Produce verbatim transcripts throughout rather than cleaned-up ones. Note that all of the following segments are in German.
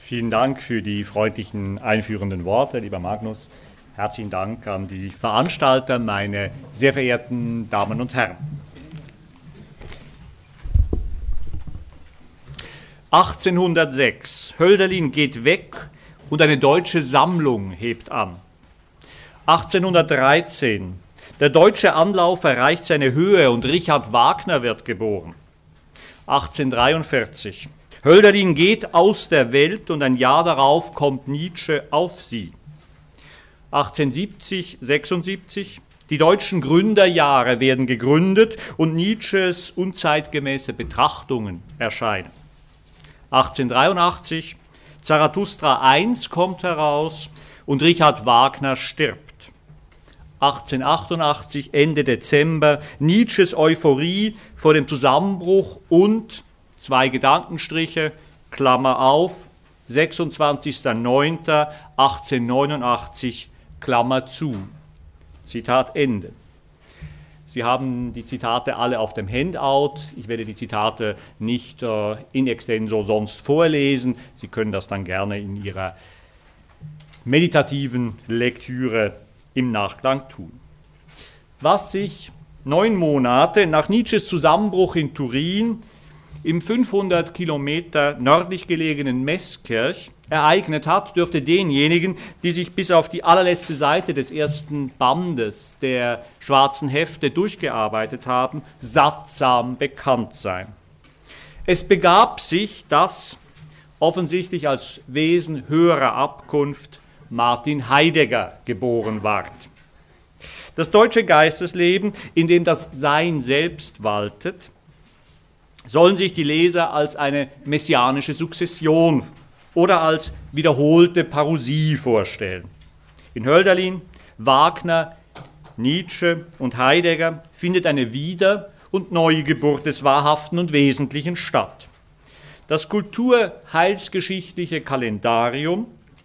Vielen Dank für die freundlichen einführenden Worte, lieber Magnus. Herzlichen Dank an die Veranstalter, meine sehr verehrten Damen und Herren. achtzehnhundertsechs. Hölderlin geht weg und eine deutsche Sammlung hebt an. achtzehnhundertdreizehn. Der deutsche Anlauf erreicht seine Höhe und Richard Wagner wird geboren. achtzehnhundertdreiundvierzig. Hölderlin geht aus der Welt und ein Jahr darauf kommt Nietzsche auf sie. achtzehnhundertsiebzig, sechsundsiebzig. Die deutschen Gründerjahre werden gegründet und Nietzsches unzeitgemäße Betrachtungen erscheinen. achtzehnhundertdreiundachtzig. Zarathustra eins kommt heraus und Richard Wagner stirbt. achtzehnhundertachtundachtzig, Ende Dezember, Nietzsches Euphorie vor dem Zusammenbruch und zwei Gedankenstriche, Klammer auf, sechsundzwanzigster neunter achtzehnhundertneunundachtzig, Klammer zu. Zitat Ende. Sie haben die Zitate alle auf dem Handout. Ich werde die Zitate nicht äh, in extenso sonst vorlesen. Sie können das dann gerne in Ihrer meditativen Lektüre im Nachklang tun. Was sich neun Monate nach Nietzsches Zusammenbruch in Turin im fünfhundert Kilometer nördlich gelegenen Meßkirch ereignet hat, dürfte denjenigen, die sich bis auf die allerletzte Seite des ersten Bandes der schwarzen Hefte durchgearbeitet haben, sattsam bekannt sein. Es begab sich, dass offensichtlich als Wesen höherer Abkunft Martin Heidegger geboren ward. Das deutsche Geistesleben, in dem das Sein selbst waltet, sollen sich die Leser als eine messianische Sukzession oder als wiederholte Parousie vorstellen. In Hölderlin, Wagner, Nietzsche und Heidegger findet eine Wieder- und Neugeburt des Wahrhaften und Wesentlichen statt. Das kulturheilsgeschichtliche Kalendarium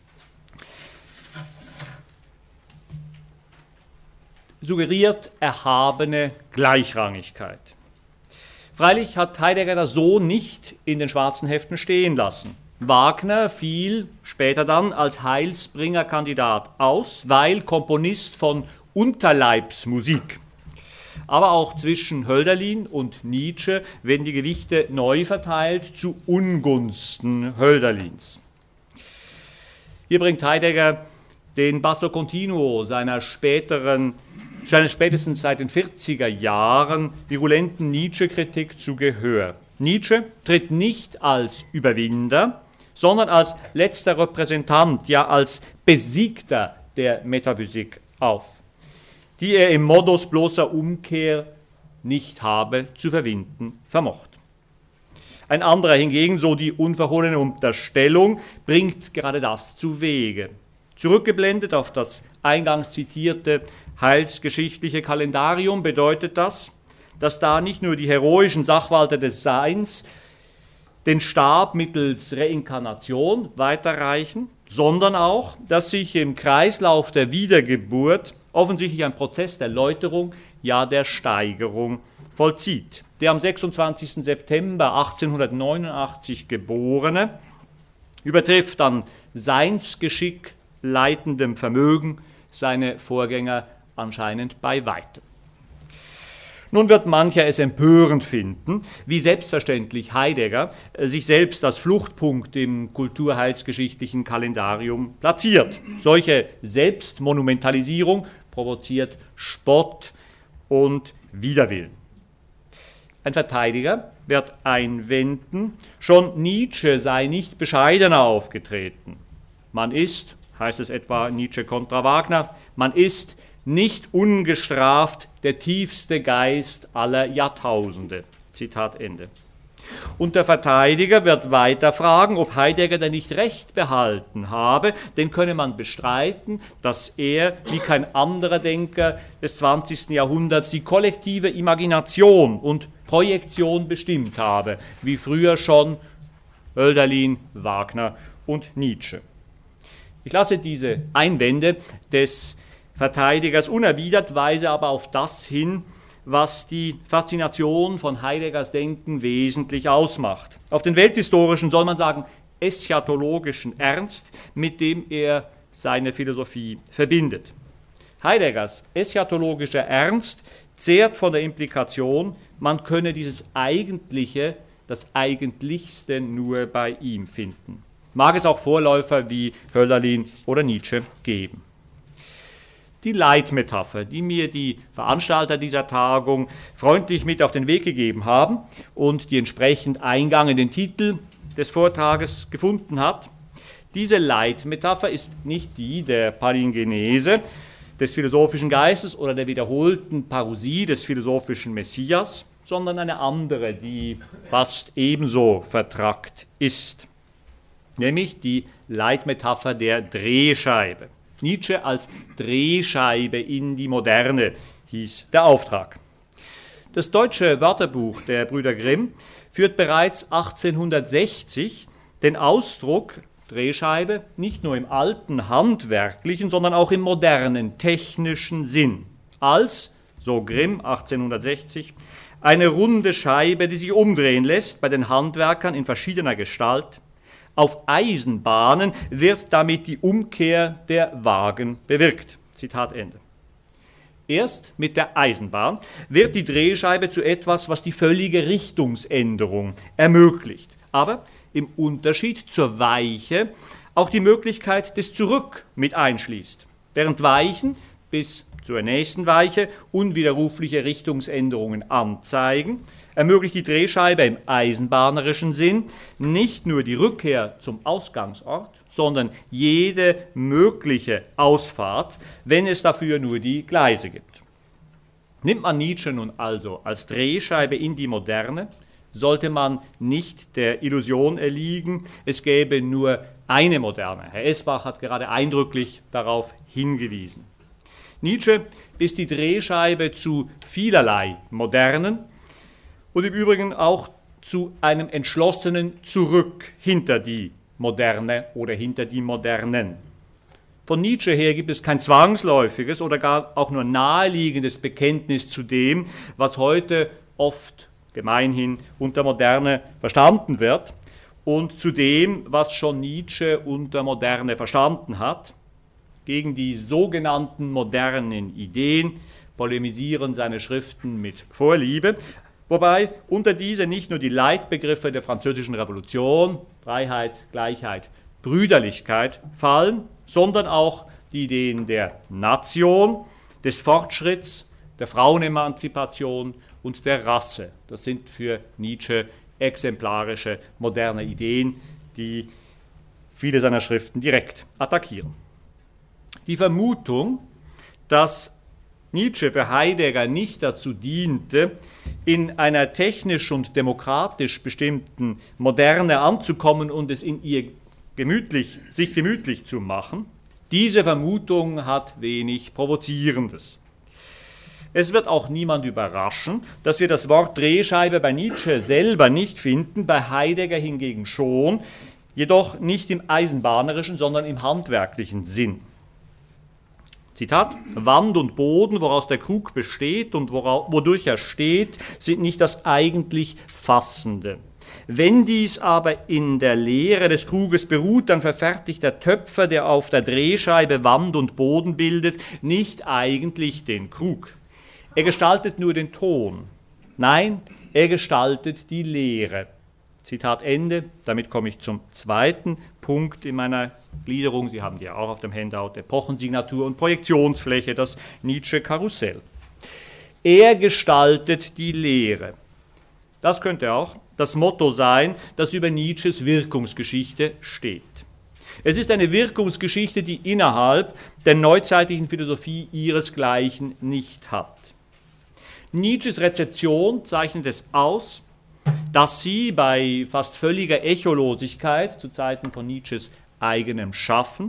suggeriert erhabene Gleichrangigkeit. Freilich hat Heidegger das so nicht in den schwarzen Heften stehen lassen. Wagner fiel später dann als Heilsbringerkandidat aus, weil Komponist von Unterleibsmusik. Aber auch zwischen Hölderlin und Nietzsche werden die Gewichte neu verteilt zu Ungunsten Hölderlins. Hier bringt Heidegger den Basso Continuo seiner späteren seiner spätestens seit den vierziger Jahren virulenten Nietzsche-Kritik zu Gehör. Nietzsche tritt nicht als Überwinder, sondern als letzter Repräsentant, ja als Besiegter der Metaphysik auf, die er im Modus bloßer Umkehr nicht habe zu verwinden vermocht. Ein anderer hingegen, so die unverhohlene Unterstellung, bringt gerade das zu Wege. Zurückgeblendet auf das eingangs zitierte heilsgeschichtliche Kalendarium bedeutet das, dass da nicht nur die heroischen Sachwalter des Seins den Stab mittels Reinkarnation weiterreichen, sondern auch, dass sich im Kreislauf der Wiedergeburt offensichtlich ein Prozess der Läuterung, ja der Steigerung vollzieht. Der am sechsundzwanzigsten September achtzehnhundertneunundachtzig Geborene übertrifft an Seinsgeschick leitendem Vermögen seine Vorgänger anscheinend bei weitem. Nun wird mancher es empörend finden, wie selbstverständlich Heidegger sich selbst als Fluchtpunkt im kulturheilsgeschichtlichen Kalendarium platziert. Solche Selbstmonumentalisierung provoziert Spott und Widerwillen. Ein Verteidiger wird einwenden, schon Nietzsche sei nicht bescheidener aufgetreten. Man ist, heißt es etwa Nietzsche kontra Wagner, man ist nicht ungestraft der tiefste Geist aller Jahrtausende. Zitat Ende. Und der Verteidiger wird weiter fragen, ob Heidegger denn nicht recht behalten habe, denn könne man bestreiten, dass er, wie kein anderer Denker des zwanzigsten Jahrhunderts, die kollektive Imagination und Projektion bestimmt habe, wie früher schon Hölderlin, Wagner und Nietzsche. Ich lasse diese Einwände des Verteidigers unerwidert, weise aber auf das hin, was die Faszination von Heideggers Denken wesentlich ausmacht. Auf den welthistorischen, soll man sagen, eschatologischen Ernst, mit dem er seine Philosophie verbindet. Heideggers eschatologischer Ernst zehrt von der Implikation, man könne dieses Eigentliche, das Eigentlichste nur bei ihm finden. Mag es auch Vorläufer wie Hölderlin oder Nietzsche geben. Die Leitmetapher, die mir die Veranstalter dieser Tagung freundlich mit auf den Weg gegeben haben und die entsprechend Eingang in den Titel des Vortrages gefunden hat, diese Leitmetapher ist nicht die der Palingenese, des philosophischen Geistes oder der wiederholten Parousie des philosophischen Messias, sondern eine andere, die fast ebenso vertrackt ist, nämlich die Leitmetapher der Drehscheibe. Nietzsche als Drehscheibe in die Moderne hieß der Auftrag. Das deutsche Wörterbuch der Brüder Grimm führt bereits achtzehnhundertsechzig den Ausdruck Drehscheibe nicht nur im alten handwerklichen, sondern auch im modernen technischen Sinn als, so Grimm achtzehnhundertsechzig, eine runde Scheibe, die sich umdrehen lässt bei den Handwerkern in verschiedener Gestalt. Auf Eisenbahnen wird damit die Umkehr der Wagen bewirkt. Zitat Ende. Erst mit der Eisenbahn wird die Drehscheibe zu etwas, was die völlige Richtungsänderung ermöglicht. Aber im Unterschied zur Weiche auch die Möglichkeit des Zurück mit einschließt. Während Weichen bis zur nächsten Weiche unwiderrufliche Richtungsänderungen anzeigen, ermöglicht die Drehscheibe im eisenbahnerischen Sinn nicht nur die Rückkehr zum Ausgangsort, sondern jede mögliche Ausfahrt, wenn es dafür nur die Gleise gibt. Nimmt man Nietzsche nun also als Drehscheibe in die Moderne, sollte man nicht der Illusion erliegen, es gäbe nur eine Moderne. Herr Esbach hat gerade eindrücklich darauf hingewiesen. Nietzsche ist die Drehscheibe zu vielerlei Modernen und im Übrigen auch zu einem entschlossenen Zurück hinter die Moderne oder hinter die Modernen. Von Nietzsche her gibt es kein zwangsläufiges oder gar auch nur naheliegendes Bekenntnis zu dem, was heute oft gemeinhin unter Moderne verstanden wird und zu dem, was schon Nietzsche unter Moderne verstanden hat. Gegen die sogenannten modernen Ideen polemisieren seine Schriften mit Vorliebe, wobei unter diese nicht nur die Leitbegriffe der Französischen Revolution, Freiheit, Gleichheit, Brüderlichkeit fallen, sondern auch die Ideen der Nation, des Fortschritts, der Frauenemanzipation und der Rasse. Das sind für Nietzsche exemplarische moderne Ideen, die viele seiner Schriften direkt attackieren. Die Vermutung, dass Nietzsche für Heidegger nicht dazu diente, in einer technisch und demokratisch bestimmten Moderne anzukommen und es in ihr gemütlich, sich gemütlich zu machen, diese Vermutung hat wenig Provozierendes. Es wird auch niemand überraschen, dass wir das Wort Drehscheibe bei Nietzsche selber nicht finden, bei Heidegger hingegen schon, jedoch nicht im eisenbahnerischen, sondern im handwerklichen Sinn. Zitat: Wand und Boden, woraus der Krug besteht und wodurch er steht, sind nicht das eigentlich Fassende. Wenn dies aber in der Lehre des Kruges beruht, dann verfertigt der Töpfer, der auf der Drehscheibe Wand und Boden bildet, nicht eigentlich den Krug. Er gestaltet nur den Ton. Nein, er gestaltet die Lehre. Zitat Ende. Damit komme ich zum zweiten Punkt in meiner Gliederung. Sie haben die ja auch auf dem Handout: Epochensignatur und Projektionsfläche, das Nietzsche-Karussell. Er gestaltet die Lehre. Das könnte auch das Motto sein, das über Nietzsches Wirkungsgeschichte steht. Es ist eine Wirkungsgeschichte, die innerhalb der neuzeitlichen Philosophie ihresgleichen nicht hat. Nietzsches Rezeption zeichnet es aus, dass sie bei fast völliger Echolosigkeit zu Zeiten von Nietzsches eigenem Schaffen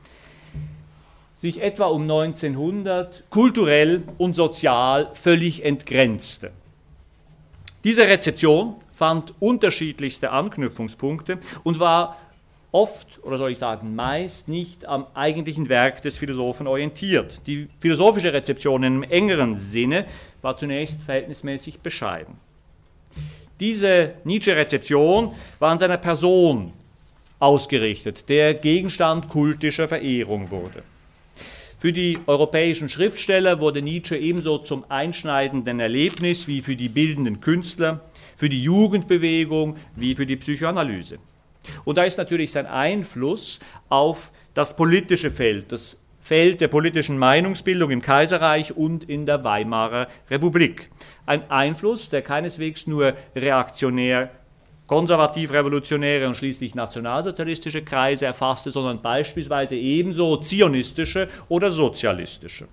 sich etwa um neunzehnhundert kulturell und sozial völlig entgrenzte. Diese Rezeption fand unterschiedlichste Anknüpfungspunkte und war oft, oder soll ich sagen meist, nicht am eigentlichen Werk des Philosophen orientiert. Die philosophische Rezeption im engeren Sinne war zunächst verhältnismäßig bescheiden. Diese Nietzsche-Rezeption war an seiner Person ausgerichtet, der Gegenstand kultischer Verehrung wurde. Für die europäischen Schriftsteller wurde Nietzsche ebenso zum einschneidenden Erlebnis wie für die bildenden Künstler, für die Jugendbewegung wie für die Psychoanalyse. Und da ist natürlich sein Einfluss auf das politische Feld, das Feld der politischen Meinungsbildung im Kaiserreich und in der Weimarer Republik. Ein Einfluss, der keineswegs nur reaktionär, konservativ-revolutionäre und schließlich nationalsozialistische Kreise erfasste, sondern beispielsweise ebenso zionistische oder sozialistische.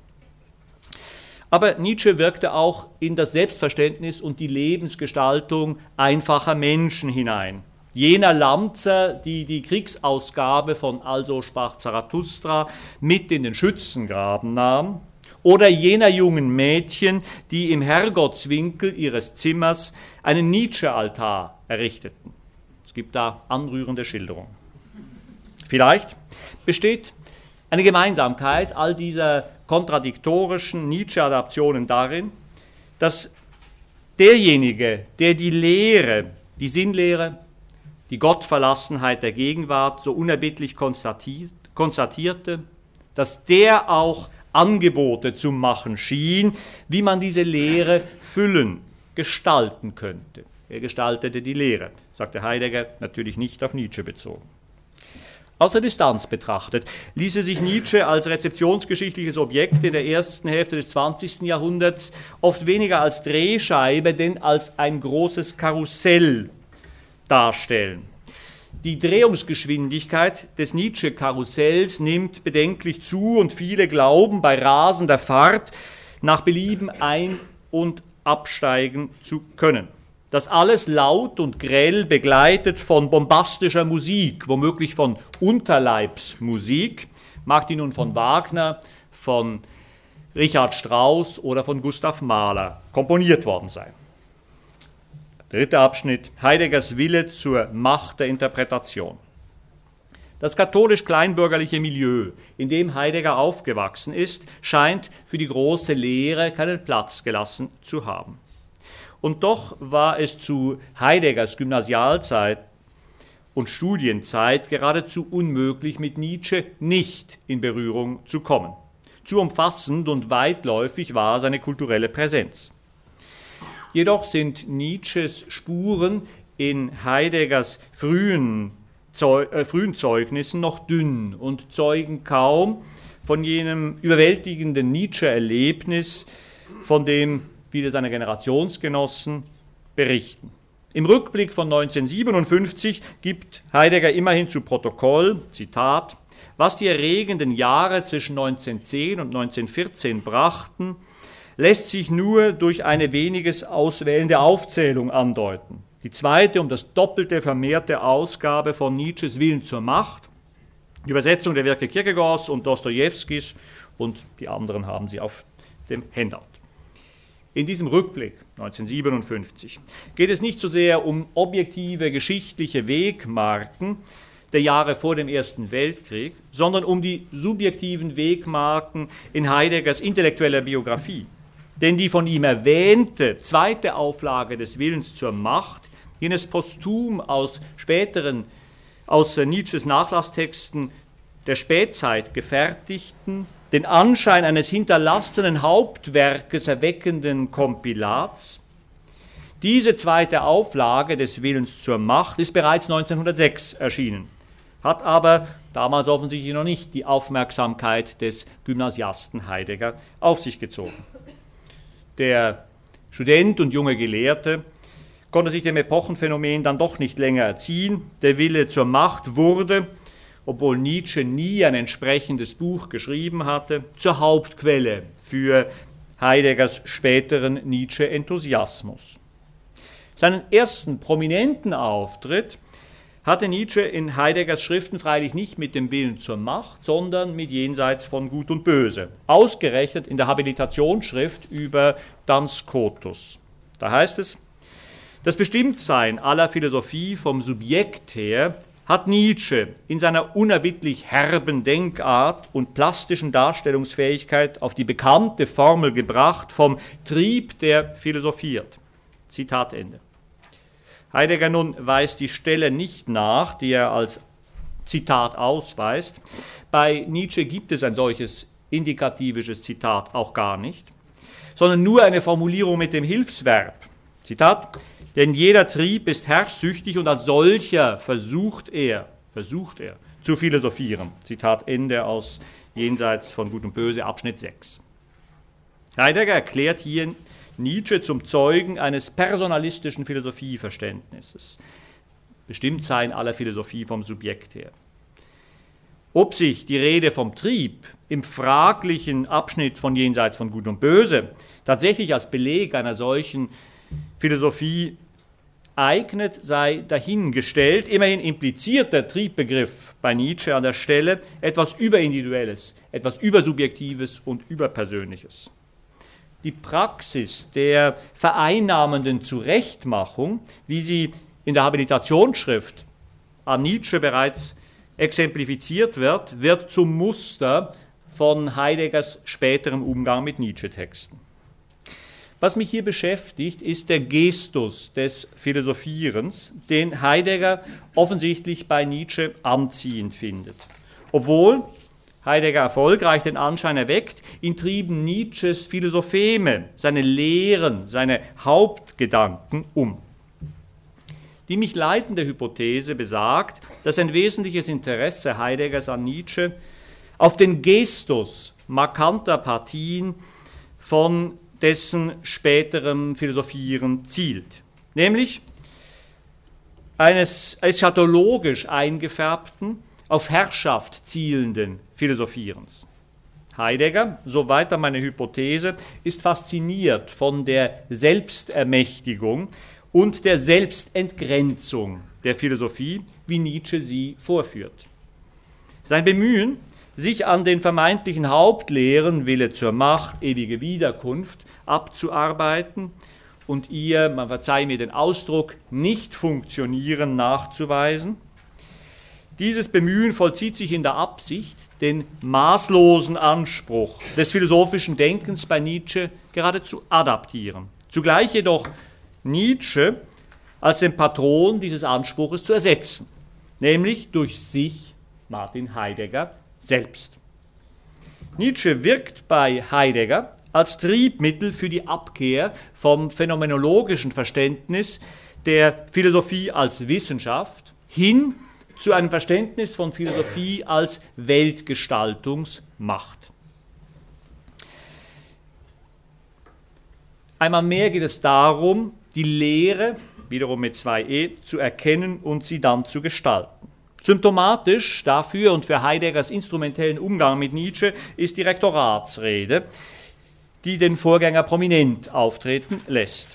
Aber Nietzsche wirkte auch in das Selbstverständnis und die Lebensgestaltung einfacher Menschen hinein. Jener Lanzer, die die Kriegsausgabe von Also sprach Zarathustra mit in den Schützengraben nahm, oder jener jungen Mädchen, die im Herrgottswinkel ihres Zimmers einen Nietzsche-Altar errichteten. Es gibt da anrührende Schilderungen. Vielleicht besteht eine Gemeinsamkeit all dieser kontradiktorischen Nietzsche-Adaptionen darin, dass derjenige, der die Lehre, die Sinnlehre, die Gottverlassenheit der Gegenwart so unerbittlich konstatierte, dass der auch Angebote zu machen schien, wie man diese Lehre füllen, gestalten könnte. Er gestaltete die Lehre, sagte Heidegger, natürlich nicht auf Nietzsche bezogen. Aus der Distanz betrachtet ließe sich Nietzsche als rezeptionsgeschichtliches Objekt in der ersten Hälfte des zwanzigsten Jahrhunderts oft weniger als Drehscheibe, denn als ein großes Karussell darstellen. Die Drehungsgeschwindigkeit des Nietzsche-Karussells nimmt bedenklich zu und viele glauben, bei rasender Fahrt nach Belieben ein- und absteigen zu können. Das alles laut und grell begleitet von bombastischer Musik, womöglich von Unterleibsmusik, mag die nun von Wagner, von Richard Strauss oder von Gustav Mahler komponiert worden sein. Dritter Abschnitt, Heideggers Wille zur Macht der Interpretation. Das katholisch-kleinbürgerliche Milieu, in dem Heidegger aufgewachsen ist, scheint für die große Lehre keinen Platz gelassen zu haben. Und doch war es zu Heideggers Gymnasialzeit und Studienzeit geradezu unmöglich, mit Nietzsche nicht in Berührung zu kommen. Zu umfassend und weitläufig war seine kulturelle Präsenz. Jedoch sind Nietzsches Spuren in Heideggers frühen, Zeug, äh, frühen Zeugnissen noch dünn und zeugen kaum von jenem überwältigenden Nietzsche-Erlebnis, von dem viele seiner Generationsgenossen berichten. Im Rückblick von neunzehnhundertsiebenundfünfzig gibt Heidegger immerhin zu Protokoll, Zitat, was die erregenden Jahre zwischen neunzehnhundertzehn und neunzehnhundertvierzehn brachten, lässt sich nur durch eine weniges auswählende Aufzählung andeuten. Die zweite, um das Doppelte vermehrte Ausgabe von Nietzsches Willen zur Macht, die Übersetzung der Werke Kierkegaards und Dostojewskis, und die anderen haben Sie auf dem Handout. In diesem Rückblick neunzehnhundertsiebenundfünfzig geht es nicht so sehr um objektive geschichtliche Wegmarken der Jahre vor dem Ersten Weltkrieg, sondern um die subjektiven Wegmarken in Heideggers intellektueller Biografie. Denn die von ihm erwähnte zweite Auflage des Willens zur Macht, jenes posthum aus späteren, aus Nietzsches Nachlasstexten der Spätzeit gefertigten, den Anschein eines hinterlassenen Hauptwerkes erweckenden Kompilats. Diese zweite Auflage des Willens zur Macht ist bereits neunzehnhundertsechs erschienen, hat aber damals offensichtlich noch nicht die Aufmerksamkeit des Gymnasiasten Heidegger auf sich gezogen. Der Student und junge Gelehrte konnte sich dem Epochenphänomen dann doch nicht länger erziehen. Der Wille zur Macht wurde, obwohl Nietzsche nie ein entsprechendes Buch geschrieben hatte, zur Hauptquelle für Heideggers späteren Nietzsche-Enthusiasmus. Seinen ersten prominenten Auftritt hatte Nietzsche in Heideggers Schriften freilich nicht mit dem Willen zur Macht, sondern mit Jenseits von Gut und Böse, ausgerechnet in der Habilitationsschrift über Duns Scotus. Da heißt es, das Bestimmtsein aller Philosophie vom Subjekt her hat Nietzsche in seiner unerbittlich herben Denkart und plastischen Darstellungsfähigkeit auf die bekannte Formel gebracht, vom Trieb, der philosophiert. Zitat Ende. Heidegger nun weist die Stelle nicht nach, die er als Zitat ausweist. Bei Nietzsche gibt es ein solches indikativisches Zitat auch gar nicht, sondern nur eine Formulierung mit dem Hilfsverb. Zitat: Denn jeder Trieb ist herrschsüchtig und als solcher versucht er, versucht er, zu philosophieren. Zitat Ende aus Jenseits von Gut und Böse, Abschnitt sechs. Heidegger erklärt hier Nietzsche zum Zeugen eines personalistischen Philosophieverständnisses. Bestimmtsein aller Philosophie vom Subjekt her. Ob sich die Rede vom Trieb im fraglichen Abschnitt von Jenseits von Gut und Böse tatsächlich als Beleg einer solchen Philosophie eignet, sei dahingestellt. Immerhin impliziert der Triebbegriff bei Nietzsche an der Stelle etwas Überindividuelles, etwas Übersubjektives und Überpersönliches. Die Praxis der vereinnahmenden Zurechtmachung, wie sie in der Habilitationsschrift an Nietzsche bereits exemplifiziert wird, wird zum Muster von Heideggers späterem Umgang mit Nietzsche-Texten. Was mich hier beschäftigt, ist der Gestus des Philosophierens, den Heidegger offensichtlich bei Nietzsche anziehend findet. Obwohl Heidegger erfolgreich den Anschein erweckt, ihn trieben Nietzsches Philosopheme, seine Lehren, seine Hauptgedanken um. Die mich leitende Hypothese besagt, dass ein wesentliches Interesse Heideggers an Nietzsche auf den Gestus markanter Partien von dessen späterem Philosophieren zielt, nämlich eines eschatologisch eingefärbten, auf Herrschaft zielenden Philosophierens. Heidegger, so weiter meine Hypothese, ist fasziniert von der Selbstermächtigung und der Selbstentgrenzung der Philosophie, wie Nietzsche sie vorführt. Sein Bemühen, sich an den vermeintlichen Hauptlehren, Wille zur Macht, ewige Wiederkunft, abzuarbeiten und ihr, man verzeihe mir den Ausdruck, Nicht-Funktionieren nachzuweisen. Dieses Bemühen vollzieht sich in der Absicht, den maßlosen Anspruch des philosophischen Denkens bei Nietzsche gerade zu adaptieren. Zugleich jedoch Nietzsche als den Patron dieses Anspruches zu ersetzen, nämlich durch sich, Martin Heidegger, selbst. Nietzsche wirkt bei Heidegger als Triebmittel für die Abkehr vom phänomenologischen Verständnis der Philosophie als Wissenschaft hin zu einem Verständnis von Philosophie als Weltgestaltungsmacht. Einmal mehr geht es darum, die Lehre, wiederum mit zwei E, zu erkennen und sie dann zu gestalten. Symptomatisch dafür und für Heideggers instrumentellen Umgang mit Nietzsche ist die Rektoratsrede, die den Vorgänger prominent auftreten lässt.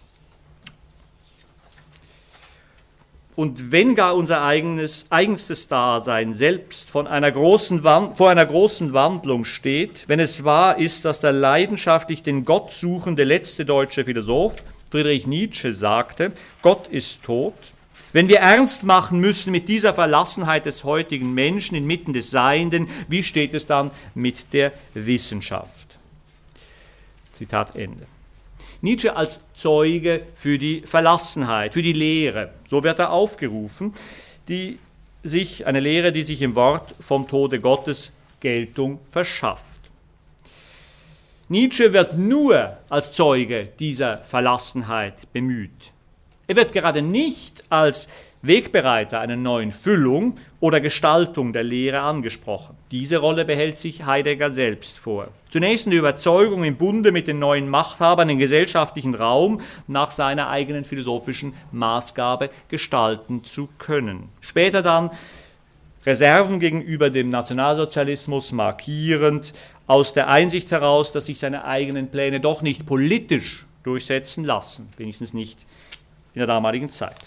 Und wenn gar unser eigenes, eigenstes Dasein selbst von einer großen Wand, vor einer großen Wandlung steht, wenn es wahr ist, dass der leidenschaftlich den Gott suchende letzte deutsche Philosoph Friedrich Nietzsche sagte, Gott ist tot, wenn wir ernst machen müssen mit dieser Verlassenheit des heutigen Menschen inmitten des Seienden, wie steht es dann mit der Wissenschaft? Zitat Ende. Nietzsche als Zeuge für die Verlassenheit, für die Lehre, so wird er aufgerufen, die sich, eine Lehre, die sich im Wort vom Tode Gottes Geltung verschafft. Nietzsche wird nur als Zeuge dieser Verlassenheit bemüht. Er wird gerade nicht als Wegbereiter einer neuen Füllung oder Gestaltung der Lehre angesprochen. Diese Rolle behält sich Heidegger selbst vor. Zunächst in der Überzeugung, im Bunde mit den neuen Machthabern den gesellschaftlichen Raum nach seiner eigenen philosophischen Maßgabe gestalten zu können. Später dann Reserven gegenüber dem Nationalsozialismus markierend, aus der Einsicht heraus, dass sich seine eigenen Pläne doch nicht politisch durchsetzen lassen, wenigstens nicht in der damaligen Zeit.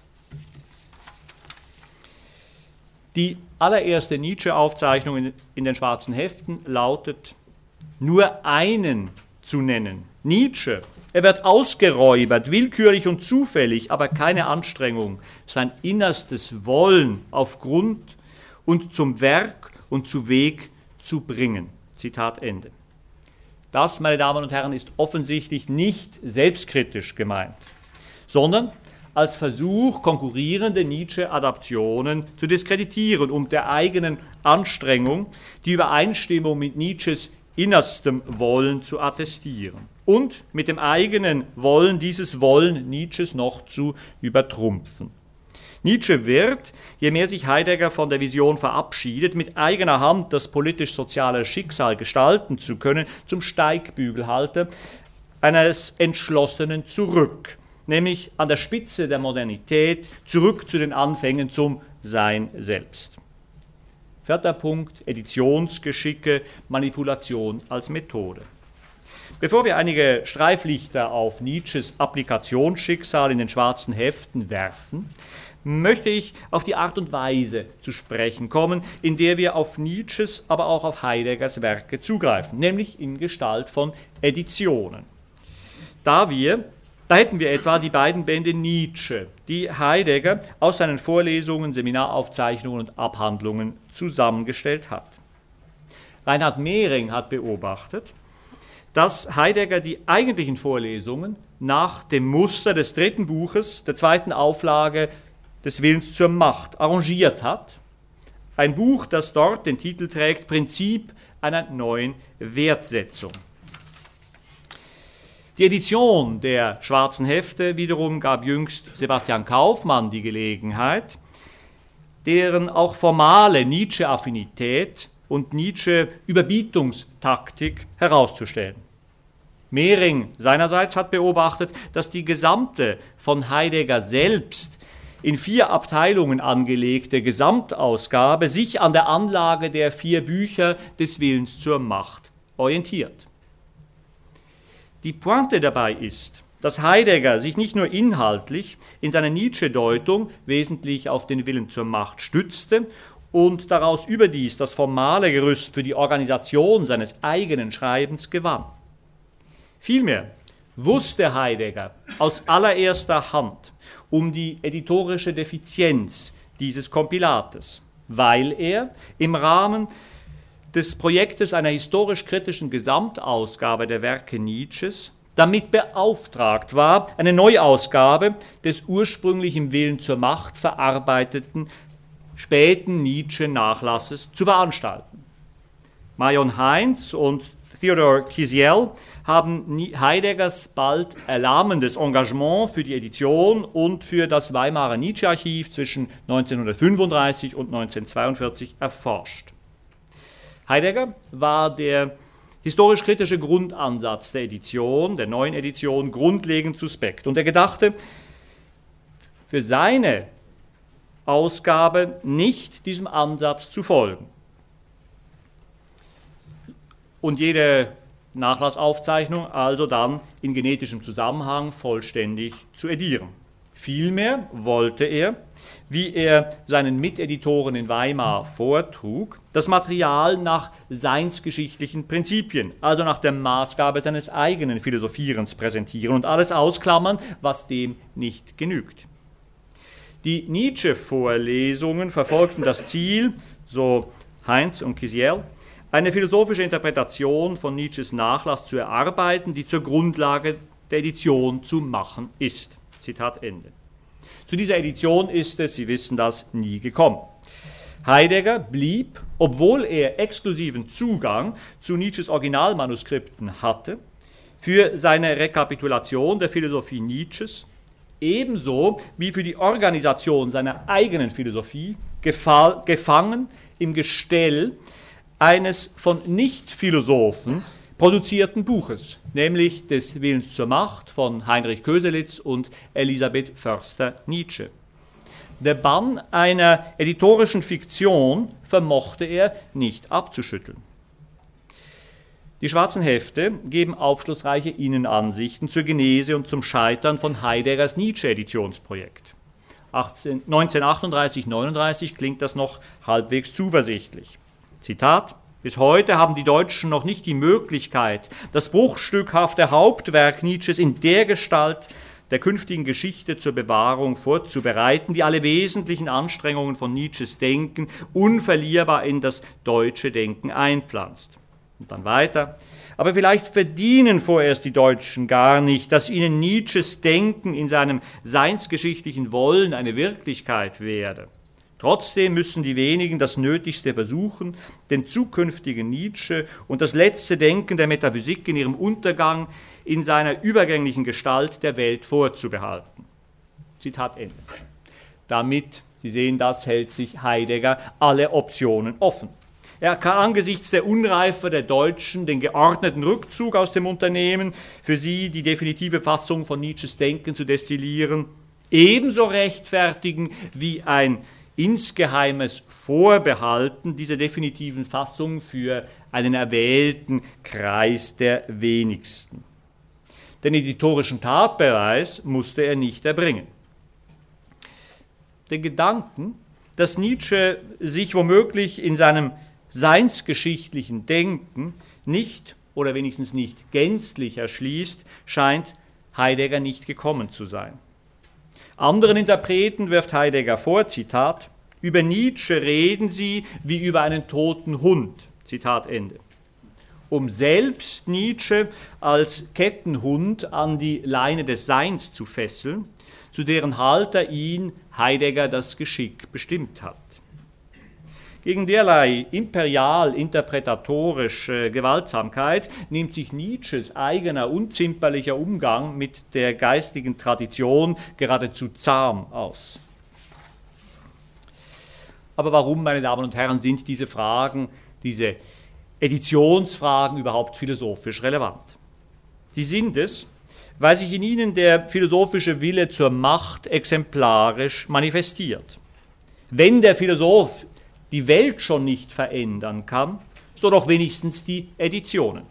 Die allererste Nietzsche-Aufzeichnung in, in den Schwarzen Heften lautet, nur einen zu nennen, Nietzsche. Er wird ausgeräubert, willkürlich und zufällig, aber keine Anstrengung, sein innerstes Wollen auf Grund und zum Werk und zu Weg zu bringen. Zitat Ende. Das, meine Damen und Herren, ist offensichtlich nicht selbstkritisch gemeint, sondern als Versuch, konkurrierende Nietzsche-Adaptionen zu diskreditieren, um der eigenen Anstrengung die Übereinstimmung mit Nietzsches innerstem Wollen zu attestieren und mit dem eigenen Wollen dieses Wollen Nietzsches noch zu übertrumpfen. Nietzsche wird, je mehr sich Heidegger von der Vision verabschiedet, mit eigener Hand das politisch-soziale Schicksal gestalten zu können, zum Steigbügelhalter eines entschlossenen Zurück, nämlich an der Spitze der Modernität, zurück zu den Anfängen zum Sein selbst. Vierter Punkt, Editionsgeschicke, Manipulation als Methode. Bevor wir einige Streiflichter auf Nietzsches Applikationsschicksal in den schwarzen Heften werfen, möchte ich auf die Art und Weise zu sprechen kommen, in der wir auf Nietzsches, aber auch auf Heideggers Werke zugreifen, nämlich in Gestalt von Editionen. Da wir, da hätten wir etwa die beiden Bände Nietzsche, die Heidegger aus seinen Vorlesungen, Seminaraufzeichnungen und Abhandlungen zusammengestellt hat. Reinhard Mehring hat beobachtet, dass Heidegger die eigentlichen Vorlesungen nach dem Muster des dritten Buches, der zweiten Auflage des Willens zur Macht, arrangiert hat. Ein Buch, das dort den Titel trägt, Prinzip einer neuen Wertsetzung. Die Edition der schwarzen Hefte wiederum gab jüngst Sebastian Kaufmann die Gelegenheit, deren auch formale Nietzsche-Affinität und Nietzsche-Überbietungstaktik herauszustellen. Mehring seinerseits hat beobachtet, dass die gesamte von Heidegger selbst in vier Abteilungen angelegte Gesamtausgabe sich an der Anlage der vier Bücher des Willens zur Macht orientiert. Die Pointe dabei ist, dass Heidegger sich nicht nur inhaltlich in seiner Nietzsche-Deutung wesentlich auf den Willen zur Macht stützte und daraus überdies das formale Gerüst für die Organisation seines eigenen Schreibens gewann. Vielmehr wusste Heidegger aus allererster Hand um die editorische Defizienz dieses Kompilates, weil er im Rahmen des Projektes einer historisch-kritischen Gesamtausgabe der Werke Nietzsches damit beauftragt war, eine Neuausgabe des ursprünglich im Willen zur Macht verarbeiteten späten Nietzsche-Nachlasses zu veranstalten. Marion Heinz und Theodor Kiesiel haben Heideggers bald erlahmendes Engagement für die Edition und für das Weimarer Nietzsche-Archiv zwischen neunzehnhundertfünfunddreißig und neunzehnhundertzweiundvierzig erforscht. Heidegger war der historisch-kritische Grundansatz der Edition, der neuen Edition, grundlegend suspekt. Und er gedachte, für seine Ausgabe nicht diesem Ansatz zu folgen und jede Nachlassaufzeichnung also dann in genetischem Zusammenhang vollständig zu edieren. Vielmehr wollte er, wie er seinen Miteditoren in Weimar vortrug, das Material nach seinsgeschichtlichen Prinzipien, also nach der Maßgabe seines eigenen Philosophierens präsentieren und alles ausklammern, was dem nicht genügt. Die Nietzsche-Vorlesungen verfolgten das Ziel, so Heinz und Kiesiel, eine philosophische Interpretation von Nietzsches Nachlass zu erarbeiten, die zur Grundlage der Edition zu machen ist. Zitat Ende. Zu dieser Edition ist es, Sie wissen das, nie gekommen. Heidegger blieb, obwohl er exklusiven Zugang zu Nietzsches Originalmanuskripten hatte, für seine Rekapitulation der Philosophie Nietzsches, ebenso wie für die Organisation seiner eigenen Philosophie, gefangen im Gestell eines von Nicht-Philosophen produzierten Buches, nämlich des Willens zur Macht von Heinrich Köselitz und Elisabeth Förster-Nietzsche. Der Bann einer editorischen Fiktion vermochte er nicht abzuschütteln. Die schwarzen Hefte geben aufschlussreiche Innenansichten zur Genese und zum Scheitern von Heideggers Nietzsche-Editionsprojekt. neunzehnhundertachtunddreißig neununddreißig klingt das noch halbwegs zuversichtlich. Zitat: Bis heute haben die Deutschen noch nicht die Möglichkeit, das bruchstückhafte Hauptwerk Nietzsches in der Gestalt der künftigen Geschichte zur Bewahrung vorzubereiten, die alle wesentlichen Anstrengungen von Nietzsches Denken unverlierbar in das deutsche Denken einpflanzt. Und dann weiter. Aber vielleicht verdienen vorerst die Deutschen gar nicht, dass ihnen Nietzsches Denken in seinem seinsgeschichtlichen Wollen eine Wirklichkeit werde. Trotzdem müssen die wenigen das Nötigste versuchen, den zukünftigen Nietzsche und das letzte Denken der Metaphysik in ihrem Untergang in seiner übergänglichen Gestalt der Welt vorzubehalten. Zitat Ende. Damit, Sie sehen das, hält sich Heidegger alle Optionen offen. Er kann angesichts der Unreife der Deutschen den geordneten Rückzug aus dem Unternehmen, für sie die definitive Fassung von Nietzsches Denken zu destillieren, ebenso rechtfertigen wie ein insgeheimes Vorbehalten dieser definitiven Fassung für einen erwählten Kreis der wenigsten. Den editorischen Tatbeweis musste er nicht erbringen. Den Gedanken, dass Nietzsche sich womöglich in seinem seinsgeschichtlichen Denken nicht oder wenigstens nicht gänzlich erschließt, scheint Heidegger nicht gekommen zu sein. Anderen Interpreten wirft Heidegger vor, Zitat, über Nietzsche reden sie wie über einen toten Hund, Zitat Ende. Um selbst Nietzsche als Kettenhund an die Leine des Seins zu fesseln, zu deren Halter ihn Heidegger das Geschick bestimmt hat. Gegen derlei imperial-interpretatorische Gewaltsamkeit nimmt sich Nietzsches eigener unzimperlicher Umgang mit der geistigen Tradition geradezu zahm aus. Aber warum, meine Damen und Herren, sind diese Fragen, diese Editionsfragen überhaupt philosophisch relevant? Sie sind es, weil sich in ihnen der philosophische Wille zur Macht exemplarisch manifestiert. Wenn der Philosoph die Welt schon nicht verändern kann, so doch wenigstens die Editionen.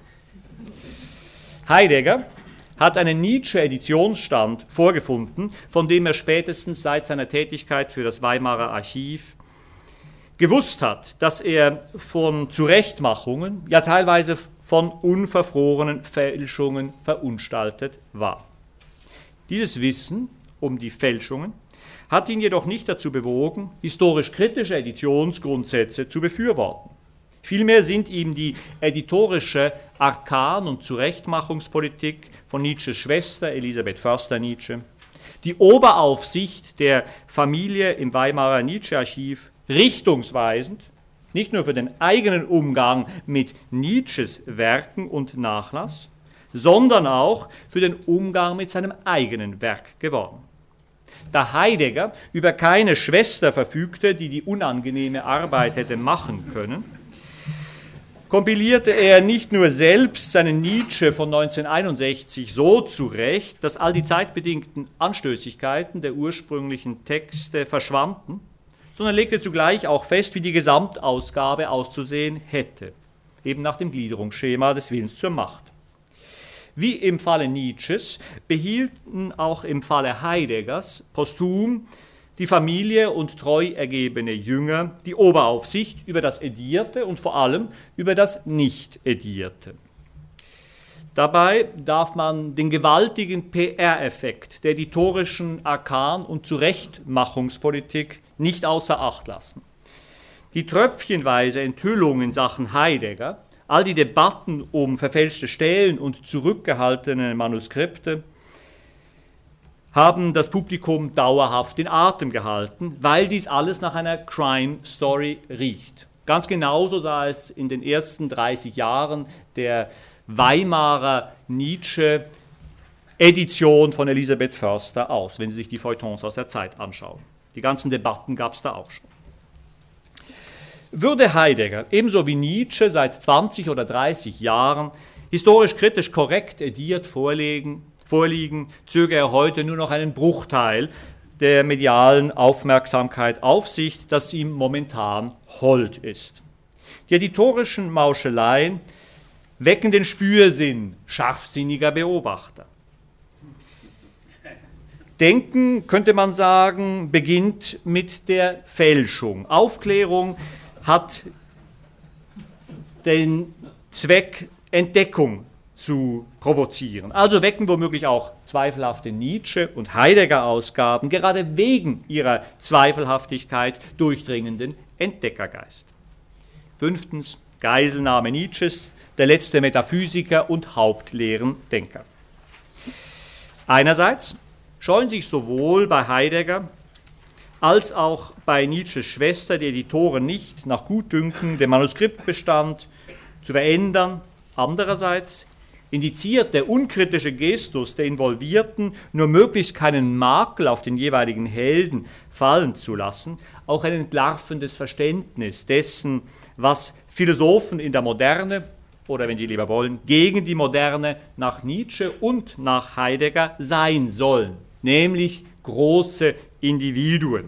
Heidegger hat einen Nietzsche-Editionsstand vorgefunden, von dem er spätestens seit seiner Tätigkeit für das Weimarer Archiv gewusst hat, dass er von Zurechtmachungen, ja teilweise von unverfrorenen Fälschungen verunstaltet war. Dieses Wissen um die Fälschungen hat ihn jedoch nicht dazu bewogen, historisch-kritische Editionsgrundsätze zu befürworten. Vielmehr sind ihm die editorische Arkan- und Zurechtmachungspolitik von Nietzsches Schwester Elisabeth Förster-Nietzsche, die Oberaufsicht der Familie im Weimarer Nietzsche-Archiv richtungsweisend, nicht nur für den eigenen Umgang mit Nietzsches Werken und Nachlass, sondern auch für den Umgang mit seinem eigenen Werk geworden. Da Heidegger über keine Schwester verfügte, die die unangenehme Arbeit hätte machen können, kompilierte er nicht nur selbst seinen Nietzsche von neunzehnhunderteinundsechzig so zurecht, dass all die zeitbedingten Anstößigkeiten der ursprünglichen Texte verschwanden, sondern legte zugleich auch fest, wie die Gesamtausgabe auszusehen hätte, eben nach dem Gliederungsschema des Willens zur Macht. Wie im Falle Nietzsches behielten auch im Falle Heideggers posthum die Familie und treu ergebene Jünger die Oberaufsicht über das Edierte und vor allem über das Nicht-Edierte. Dabei darf man den gewaltigen P R-Effekt der editorischen Arkan- und Zurechtmachungspolitik nicht außer Acht lassen. Die tröpfchenweise Enthüllung in Sachen Heidegger, all die Debatten um verfälschte Stellen und zurückgehaltene Manuskripte haben das Publikum dauerhaft in Atem gehalten, weil dies alles nach einer Crime-Story riecht. Ganz genauso sah es in den ersten dreißig Jahren der Weimarer Nietzsche-Edition von Elisabeth Förster aus, wenn Sie sich die Feuilletons aus der Zeit anschauen. Die ganzen Debatten gab es da auch schon. Würde Heidegger, ebenso wie Nietzsche seit zwanzig oder dreißig Jahren, historisch-kritisch korrekt ediert vorlegen, vorliegen, zöge er heute nur noch einen Bruchteil der medialen Aufmerksamkeit auf sich, das ihm momentan hold ist. Die editorischen Mauscheleien wecken den Spürsinn scharfsinniger Beobachter. Denken, könnte man sagen, beginnt mit der Fälschung. Aufklärung hat den Zweck, Entdeckung zu provozieren. Also wecken womöglich auch zweifelhafte Nietzsche- und Heidegger-Ausgaben gerade wegen ihrer Zweifelhaftigkeit durchdringenden Entdeckergeist. Fünftens, Geiselnahme Nietzsches, der letzte Metaphysiker und Hauptlehrendenker. Einerseits scheuen sich sowohl bei Heidegger als auch bei Nietzsches Schwester die Editoren nicht, nach Gutdünken den Manuskriptbestand zu verändern. Andererseits indiziert der unkritische Gestus der Involvierten, nur möglichst keinen Makel auf den jeweiligen Helden fallen zu lassen, auch ein entlarvendes Verständnis dessen, was Philosophen in der Moderne, oder wenn Sie lieber wollen, gegen die Moderne nach Nietzsche und nach Heidegger sein sollen, nämlich große Individuen.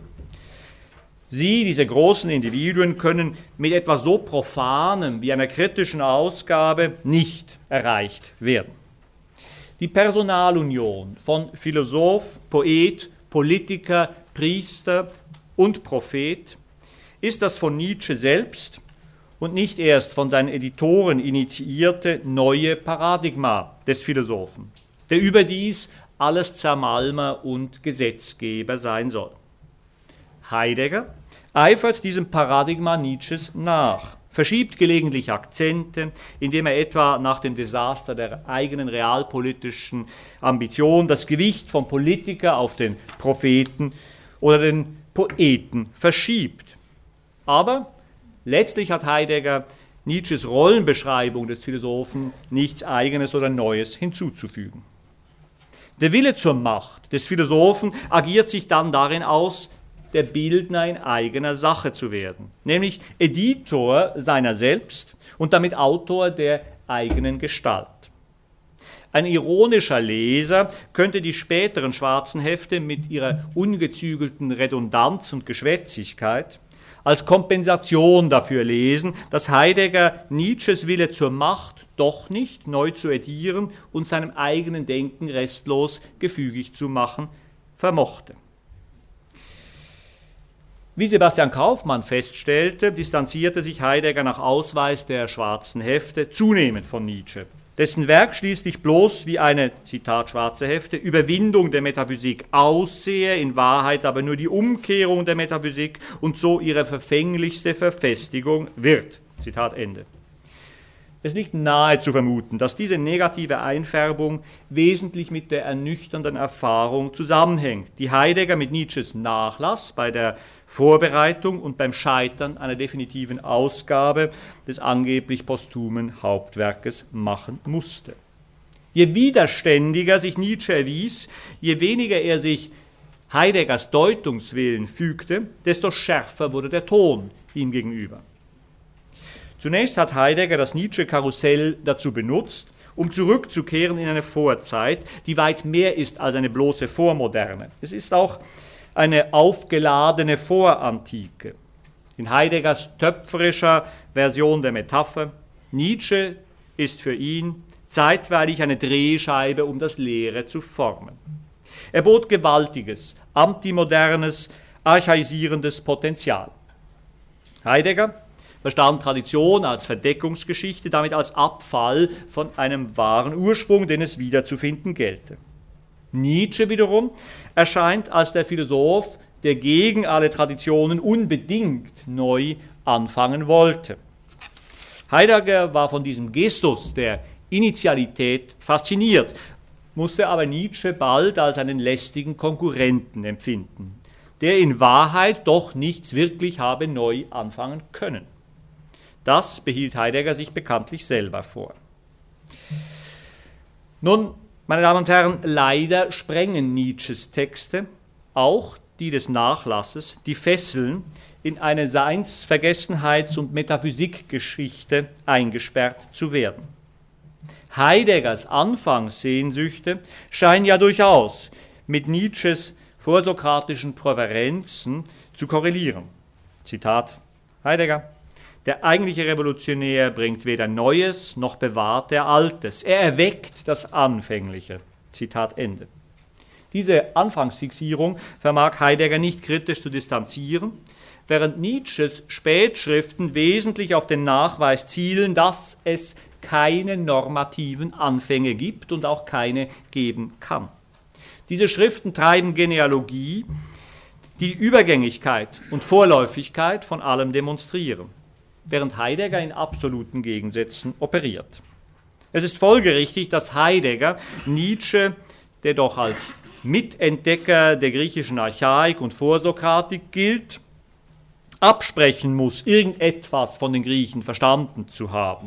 Sie, diese großen Individuen, können mit etwas so Profanem wie einer kritischen Ausgabe nicht erreicht werden. Die Personalunion von Philosoph, Poet, Politiker, Priester und Prophet ist das von Nietzsche selbst und nicht erst von seinen Editoren initiierte neue Paradigma des Philosophen, der überdies alles Zermalmer und Gesetzgeber sein soll. Heidegger eifert diesem Paradigma Nietzsches nach, verschiebt gelegentlich Akzente, indem er etwa nach dem Desaster der eigenen realpolitischen Ambition das Gewicht vom Politiker auf den Propheten oder den Poeten verschiebt. Aber letztlich hat Heidegger Nietzsches Rollenbeschreibung des Philosophen nichts Eigenes oder Neues hinzuzufügen. Der Wille zur Macht des Philosophen agiert sich dann darin aus, der Bildner in eigener Sache zu werden, nämlich Editor seiner selbst und damit Autor der eigenen Gestalt. Ein ironischer Leser könnte die späteren schwarzen Hefte mit ihrer ungezügelten Redundanz und Geschwätzigkeit als Kompensation dafür lesen, dass Heidegger Nietzsches Wille zur Macht doch nicht neu zu edieren und seinem eigenen Denken restlos gefügig zu machen vermochte. Wie Sebastian Kaufmann feststellte, distanzierte sich Heidegger nach Ausweis der schwarzen Hefte zunehmend von Nietzsche, dessen Werk schließlich bloß wie eine, Zitat schwarze Hefte, Überwindung der Metaphysik aussehe, in Wahrheit aber nur die Umkehrung der Metaphysik und so ihre verfänglichste Verfestigung wird. Zitat Ende. Es liegt nahe zu vermuten, dass diese negative Einfärbung wesentlich mit der ernüchternden Erfahrung zusammenhängt, die Heidegger mit Nietzsches Nachlass bei der Vorbereitung und beim Scheitern einer definitiven Ausgabe des angeblich posthumen Hauptwerkes machen musste. Je widerständiger sich Nietzsche erwies, je weniger er sich Heideggers Deutungswillen fügte, desto schärfer wurde der Ton ihm gegenüber. Zunächst hat Heidegger das Nietzsche-Karussell dazu benutzt, um zurückzukehren in eine Vorzeit, die weit mehr ist als eine bloße Vormoderne. Es ist auch eine aufgeladene Vorantike. In Heideggers töpferischer Version der Metapher, Nietzsche ist für ihn zeitweilig eine Drehscheibe, um das Leere zu formen. Er bot gewaltiges, antimodernes, archaisierendes Potenzial. Heidegger verstand Tradition als Verdeckungsgeschichte, damit als Abfall von einem wahren Ursprung, den es wiederzufinden gelte. Nietzsche wiederum erscheint als der Philosoph, der gegen alle Traditionen unbedingt neu anfangen wollte. Heidegger war von diesem Gestus der Initialität fasziniert, musste aber Nietzsche bald als einen lästigen Konkurrenten empfinden, der in Wahrheit doch nichts wirklich habe neu anfangen können. Das behielt Heidegger sich bekanntlich selber vor. Nun, meine Damen und Herren, leider sprengen Nietzsches Texte, auch die des Nachlasses, die Fesseln, in eine Seinsvergessenheits- und Metaphysikgeschichte eingesperrt zu werden. Heideggers Anfangssehnsüchte scheinen ja durchaus mit Nietzsches vorsokratischen Präferenzen zu korrelieren. Zitat Heidegger: Der eigentliche Revolutionär bringt weder Neues noch bewahrt er Altes. Er erweckt das Anfängliche. Zitat Ende. Diese Anfangsfixierung vermag Heidegger nicht kritisch zu distanzieren, während Nietzsches Spätschriften wesentlich auf den Nachweis zielen, dass es keine normativen Anfänge gibt und auch keine geben kann. Diese Schriften treiben Genealogie, die Übergängigkeit und Vorläufigkeit von allem demonstrieren. während Heidegger in absoluten Gegensätzen operiert. Es ist folgerichtig, dass Heidegger Nietzsche, der doch als Mitentdecker der griechischen Archaik und Vorsokratik gilt, absprechen muss, irgendetwas von den Griechen verstanden zu haben.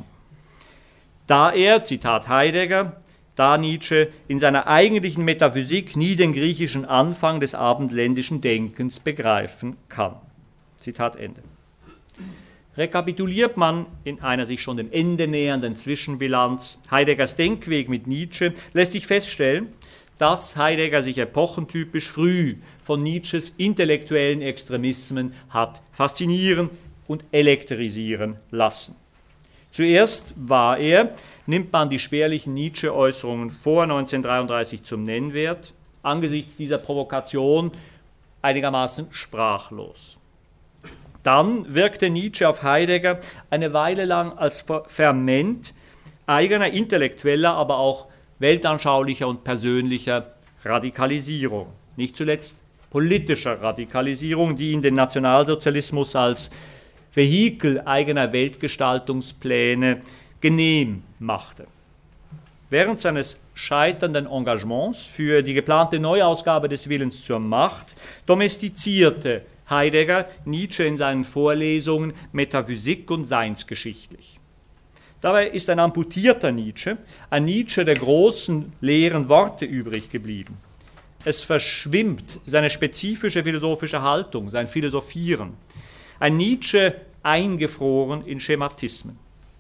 Da er, Zitat Heidegger, da Nietzsche in seiner eigentlichen Metaphysik nie den griechischen Anfang des abendländischen Denkens begreifen kann. Zitat Ende. Rekapituliert man in einer sich schon dem Ende nähernden Zwischenbilanz Heideggers Denkweg mit Nietzsche, lässt sich feststellen, dass Heidegger sich epochentypisch früh von Nietzsches intellektuellen Extremismen hat faszinieren und elektrisieren lassen. Zuerst war er, nimmt man die spärlichen Nietzsche-Äußerungen vor neunzehnhundertdreiunddreißig zum Nennwert, angesichts dieser Provokation einigermaßen sprachlos. Dann wirkte Nietzsche auf Heidegger eine Weile lang als Ferment eigener intellektueller, aber auch weltanschaulicher und persönlicher Radikalisierung, nicht zuletzt politischer Radikalisierung, die ihn den Nationalsozialismus als Vehikel eigener Weltgestaltungspläne genehm machte. Während seines scheiternden Engagements für die geplante Neuausgabe des Willens zur Macht domestizierte Heidegger Nietzsche in seinen Vorlesungen Metaphysik und seinsgeschichtlich. Dabei ist ein amputierter Nietzsche, ein Nietzsche der großen, leeren Worte übrig geblieben. Es verschwimmt seine spezifische philosophische Haltung, sein Philosophieren. Ein Nietzsche eingefroren in Schematismen.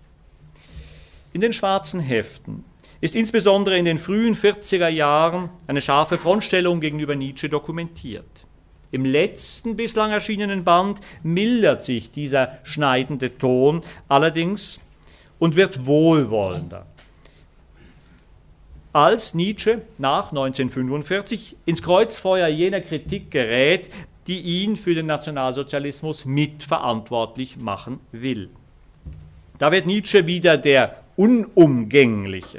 In den schwarzen Heften ist insbesondere in den frühen vierziger Jahren eine scharfe Frontstellung gegenüber Nietzsche dokumentiert. Im letzten bislang erschienenen Band mildert sich dieser schneidende Ton allerdings und wird wohlwollender. Als Nietzsche nach neunzehnhundertfünfundvierzig ins Kreuzfeuer jener Kritik gerät, die ihn für den Nationalsozialismus mitverantwortlich machen will. Da wird Nietzsche wieder der Unumgängliche.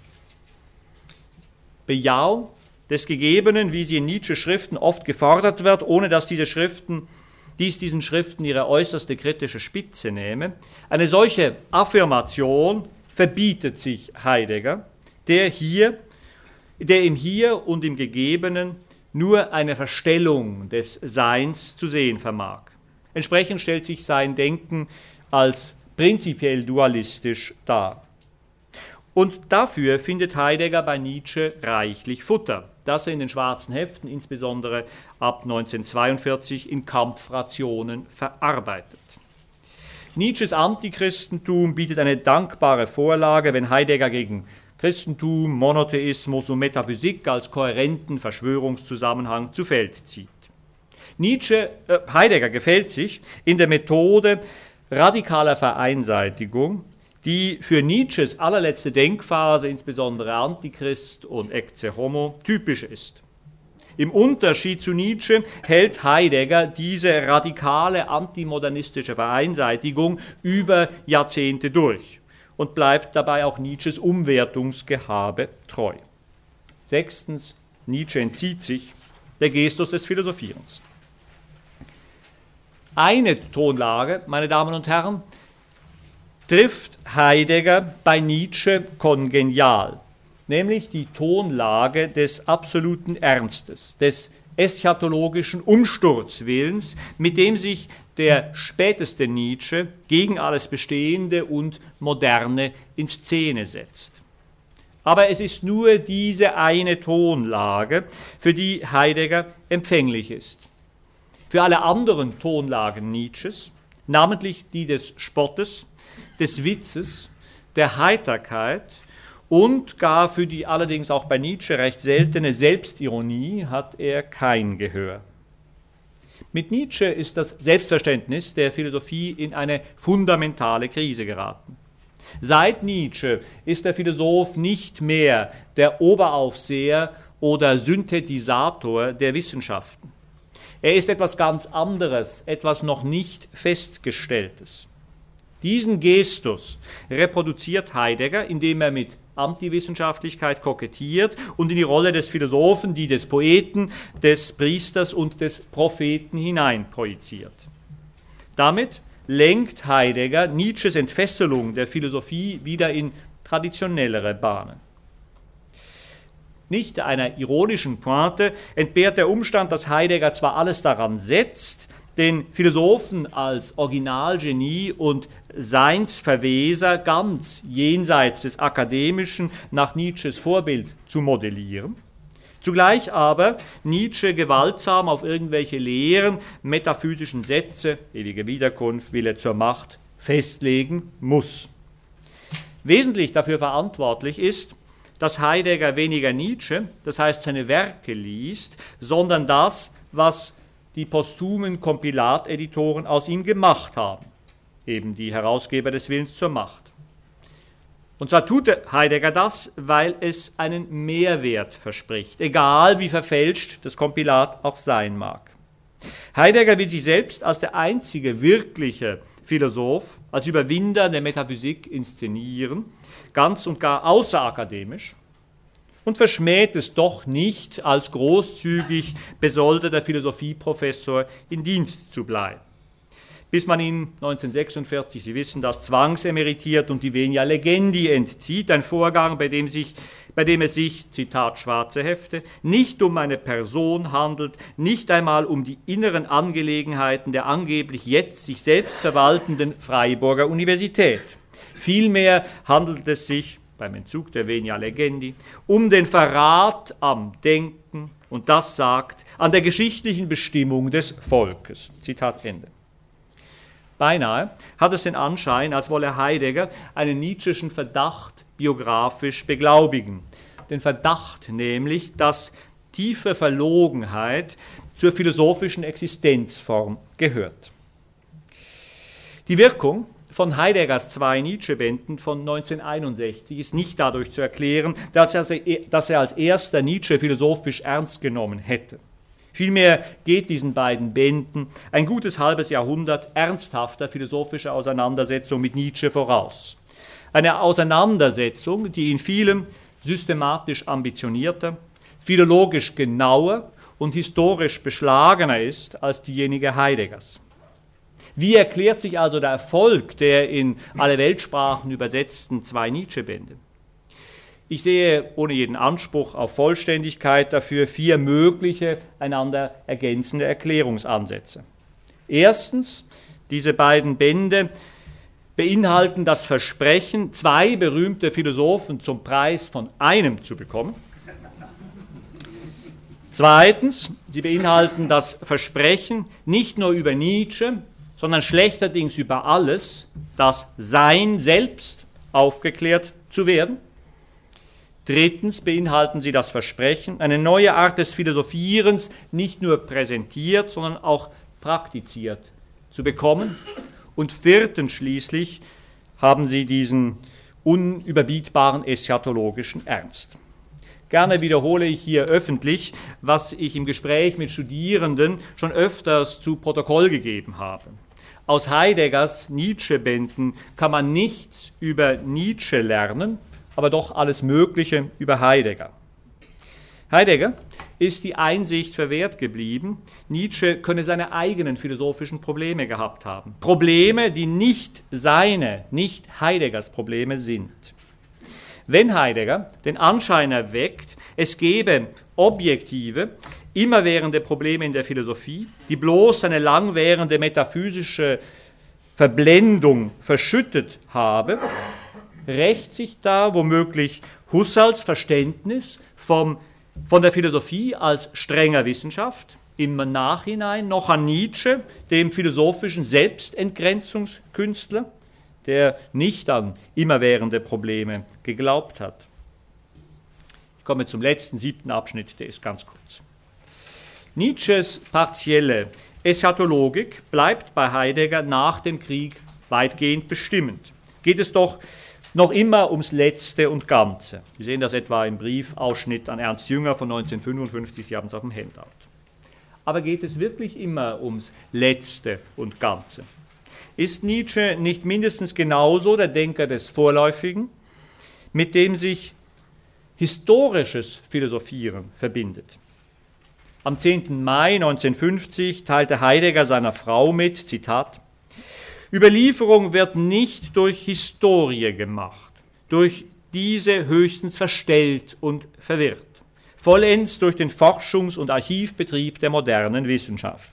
Bejahung des Gegebenen, wie sie in Nietzsches Schriften oft gefordert wird, ohne dass diese Schriften, dies diesen Schriften ihre äußerste kritische Spitze nehme. Eine solche Affirmation verbietet sich Heidegger, der hier, der im Hier und im Gegebenen nur eine Verstellung des Seins zu sehen vermag. Entsprechend stellt sich sein Denken als prinzipiell dualistisch dar. Und dafür findet Heidegger bei Nietzsche reichlich Futter, das er in den schwarzen Heften, insbesondere ab neunzehnhundertzweiundvierzig, in Kampfrationen verarbeitet. Nietzsches Antichristentum bietet eine dankbare Vorlage, wenn Heidegger gegen Christentum, Monotheismus und Metaphysik als kohärenten Verschwörungszusammenhang zu Feld zieht. Nietzsche, äh, Heidegger gefällt sich in der Methode radikaler Vereinseitigung, die für Nietzsches allerletzte Denkphase, insbesondere Antichrist und Ecce Homo, typisch ist. Im Unterschied zu Nietzsche hält Heidegger diese radikale antimodernistische Vereinseitigung über Jahrzehnte durch und bleibt dabei auch Nietzsches Umwertungsgehabe treu. Sechstens, Nietzsche entzieht sich der Gestus des Philosophierens. Eine Tonlage, meine Damen und Herren, trifft Heidegger bei Nietzsche kongenial, nämlich die Tonlage des absoluten Ernstes, des eschatologischen Umsturzwillens, mit dem sich der späteste Nietzsche gegen alles Bestehende und Moderne in Szene setzt. Aber es ist nur diese eine Tonlage, für die Heidegger empfänglich ist. Für alle anderen Tonlagen Nietzsches, namentlich die des Spottes, des Witzes, der Heiterkeit und gar für die allerdings auch bei Nietzsche recht seltene Selbstironie hat er kein Gehör. Mit Nietzsche ist das Selbstverständnis der Philosophie in eine fundamentale Krise geraten. Seit Nietzsche ist der Philosoph nicht mehr der Oberaufseher oder Synthetisator der Wissenschaften. Er ist etwas ganz anderes, etwas noch nicht Festgestelltes. Diesen Gestus reproduziert Heidegger, indem er mit Antiwissenschaftlichkeit kokettiert und in die Rolle des Philosophen, die des Poeten, des Priesters und des Propheten hineinprojiziert. Damit lenkt Heidegger Nietzsches Entfesselung der Philosophie wieder in traditionellere Bahnen. Nicht einer ironischen Pointe entbehrt der Umstand, dass Heidegger zwar alles daran setzt, den Philosophen als Originalgenie und Seinsverweser ganz jenseits des Akademischen nach Nietzsches Vorbild zu modellieren, zugleich aber Nietzsche gewaltsam auf irgendwelche leeren metaphysischen Sätze, ewige Wiederkunft, Wille zur Macht, festlegen muss. Wesentlich dafür verantwortlich ist, dass Heidegger weniger Nietzsche, das heißt seine Werke liest, sondern das, was die posthumen Kompilateditoren aus ihm gemacht haben, eben die Herausgeber des Willens zur Macht. Und zwar tut Heidegger das, weil es einen Mehrwert verspricht, egal wie verfälscht das Kompilat auch sein mag. Heidegger will sich selbst als der einzige wirkliche Philosoph, als Überwinder der Metaphysik inszenieren, ganz und gar außerakademisch, und verschmäht es doch nicht, als großzügig besoldeter Philosophieprofessor in Dienst zu bleiben. Bis man ihn neunzehnhundertsechsundvierzig, Sie wissen das, zwangsemeritiert und die Venia Legendi entzieht, ein Vorgang, bei dem, sich, bei dem es sich, Zitat Schwarze Hefte, nicht um eine Person handelt, nicht einmal um die inneren Angelegenheiten der angeblich jetzt sich selbst verwaltenden Freiburger Universität. Vielmehr handelt es sich beim Entzug der Venia Legendi um den Verrat am Denken, und das sagt, an der geschichtlichen Bestimmung des Volkes. Zitat Ende. Beinahe hat es den Anschein, als wolle Heidegger einen nietzscheschen Verdacht biografisch beglaubigen. Den Verdacht nämlich, dass tiefe Verlogenheit zur philosophischen Existenzform gehört. Die Wirkung von Heideggers zwei Nietzsche-Bänden von neunzehnhunderteinundsechzig ist nicht dadurch zu erklären, dass er, dass er als erster Nietzsche philosophisch ernst genommen hätte. Vielmehr geht diesen beiden Bänden ein gutes halbes Jahrhundert ernsthafter philosophischer Auseinandersetzung mit Nietzsche voraus. Eine Auseinandersetzung, die in vielem systematisch ambitionierter, philologisch genauer und historisch beschlagener ist als diejenige Heideggers. Wie erklärt sich also der Erfolg der in alle Weltsprachen übersetzten zwei Nietzsche-Bände? Ich sehe ohne jeden Anspruch auf Vollständigkeit dafür vier mögliche, einander ergänzende Erklärungsansätze. Erstens, diese beiden Bände beinhalten das Versprechen, zwei berühmte Philosophen zum Preis von einem zu bekommen. Zweitens, sie beinhalten das Versprechen, nicht nur über Nietzsche, sondern schlechterdings über alles, das Sein selbst aufgeklärt zu werden. Drittens beinhalten sie das Versprechen, eine neue Art des Philosophierens nicht nur präsentiert, sondern auch praktiziert zu bekommen. Und viertens schließlich haben sie diesen unüberbietbaren eschatologischen Ernst. Gerne wiederhole ich hier öffentlich, was ich im Gespräch mit Studierenden schon öfters zu Protokoll gegeben habe. Aus Heideggers Nietzsche-Bänden kann man nichts über Nietzsche lernen, aber doch alles Mögliche über Heidegger. Heidegger ist die Einsicht verwehrt geblieben, Nietzsche könne seine eigenen philosophischen Probleme gehabt haben. Probleme, die nicht seine, nicht Heideggers Probleme sind. Wenn Heidegger den Anschein erweckt, es gebe objektive, immerwährende Probleme in der Philosophie, die bloß eine langwährende metaphysische Verblendung verschüttet habe, rächt sich da womöglich Husserls Verständnis vom, von der Philosophie als strenger Wissenschaft, im Nachhinein noch an Nietzsche, dem philosophischen Selbstentgrenzungskünstler, der nicht an immerwährende Probleme geglaubt hat. Ich komme zum letzten, siebten Abschnitt, der ist ganz kurz. Nietzsches partielle Eschatologik bleibt bei Heidegger nach dem Krieg weitgehend bestimmend. Geht es doch noch immer ums Letzte und Ganze. Sie sehen das etwa im Briefausschnitt an Ernst Jünger von neunzehnhundertfünfundfünfzig, Sie haben es auf dem Handout. Aber geht es wirklich immer ums Letzte und Ganze? Ist Nietzsche nicht mindestens genauso der Denker des Vorläufigen, mit dem sich historisches Philosophieren verbindet? Am zehnten Mai neunzehnhundertfünfzig teilte Heidegger seiner Frau mit, Zitat, Überlieferung wird nicht durch Historie gemacht, durch diese höchstens verstellt und verwirrt, vollends durch den Forschungs- und Archivbetrieb der modernen Wissenschaft.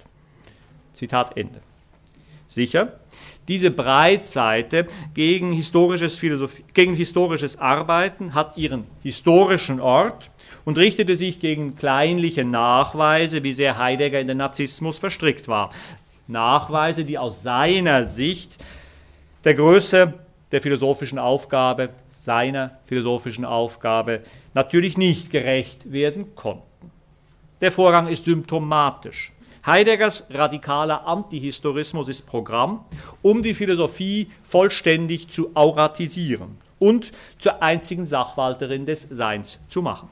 Zitat Ende. Sicher, diese Breitseite gegen historisches, Philosophie, gegen historisches Arbeiten hat ihren historischen Ort und richtete sich gegen kleinliche Nachweise, wie sehr Heidegger in den Nazismus verstrickt war. Nachweise, die aus seiner Sicht der Größe der philosophischen Aufgabe, seiner philosophischen Aufgabe, natürlich nicht gerecht werden konnten. Der Vorgang ist symptomatisch. Heideggers radikaler Antihistorismus ist Programm, um die Philosophie vollständig zu auratisieren und zur einzigen Sachwalterin des Seins zu machen.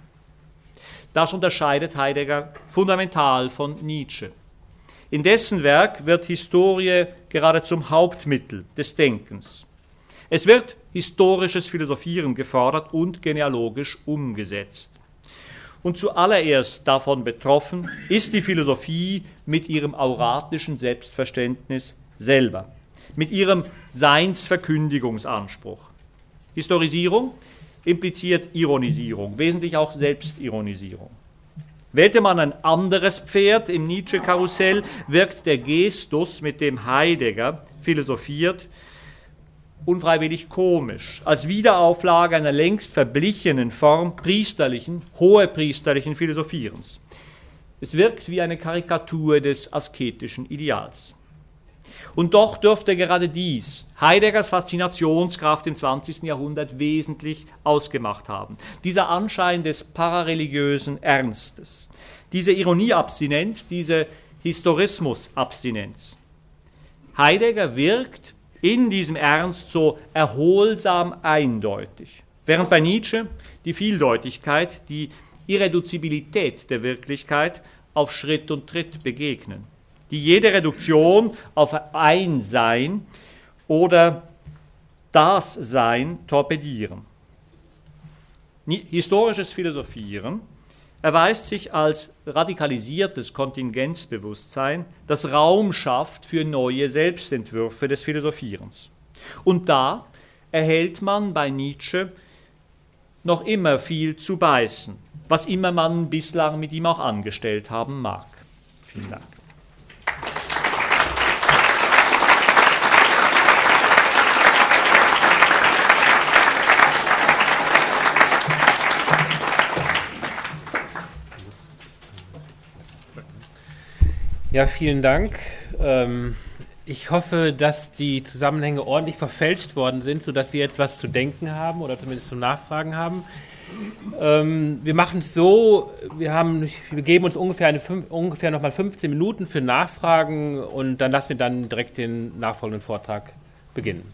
Das unterscheidet Heidegger fundamental von Nietzsche. In dessen Werk wird Historie gerade zum Hauptmittel des Denkens. Es wird historisches Philosophieren gefordert und genealogisch umgesetzt. Und zuallererst davon betroffen ist die Philosophie mit ihrem auratischen Selbstverständnis selber, mit ihrem Seinsverkündigungsanspruch. Historisierung impliziert Ironisierung, wesentlich auch Selbstironisierung. Wählte man ein anderes Pferd im Nietzsche-Karussell, wirkt der Gestus, mit dem Heidegger philosophiert, unfreiwillig komisch, als Wiederauflage einer längst verblichenen Form priesterlichen, hohepriesterlichen Philosophierens. Es wirkt wie eine Karikatur des asketischen Ideals. Und doch dürfte gerade dies Heideggers Faszinationskraft im zwanzigsten Jahrhundert wesentlich ausgemacht haben. Dieser Anschein des parareligiösen Ernstes, diese Ironieabstinenz, diese Historismusabstinenz. Heidegger wirkt in diesem Ernst so erholsam eindeutig, während bei Nietzsche die Vieldeutigkeit, die Irreduzibilität der Wirklichkeit auf Schritt und Tritt begegnen, die jede Reduktion auf ein Sein oder das Sein torpedieren. Historisches Philosophieren erweist sich als radikalisiertes Kontingenzbewusstsein, das Raum schafft für neue Selbstentwürfe des Philosophierens. Und da erhält man bei Nietzsche noch immer viel zu beißen, was immer man bislang mit ihm auch angestellt haben mag. Vielen Dank. Ja, vielen Dank. Ähm, ich hoffe, dass die Zusammenhänge ordentlich verfälscht worden sind, sodass wir jetzt was zu denken haben oder zumindest zum Nachfragen haben. Ähm, wir machen es so, wir, haben, wir geben uns ungefähr, eine, ungefähr nochmal fünfzehn Minuten für Nachfragen und dann lassen wir dann direkt den nachfolgenden Vortrag beginnen.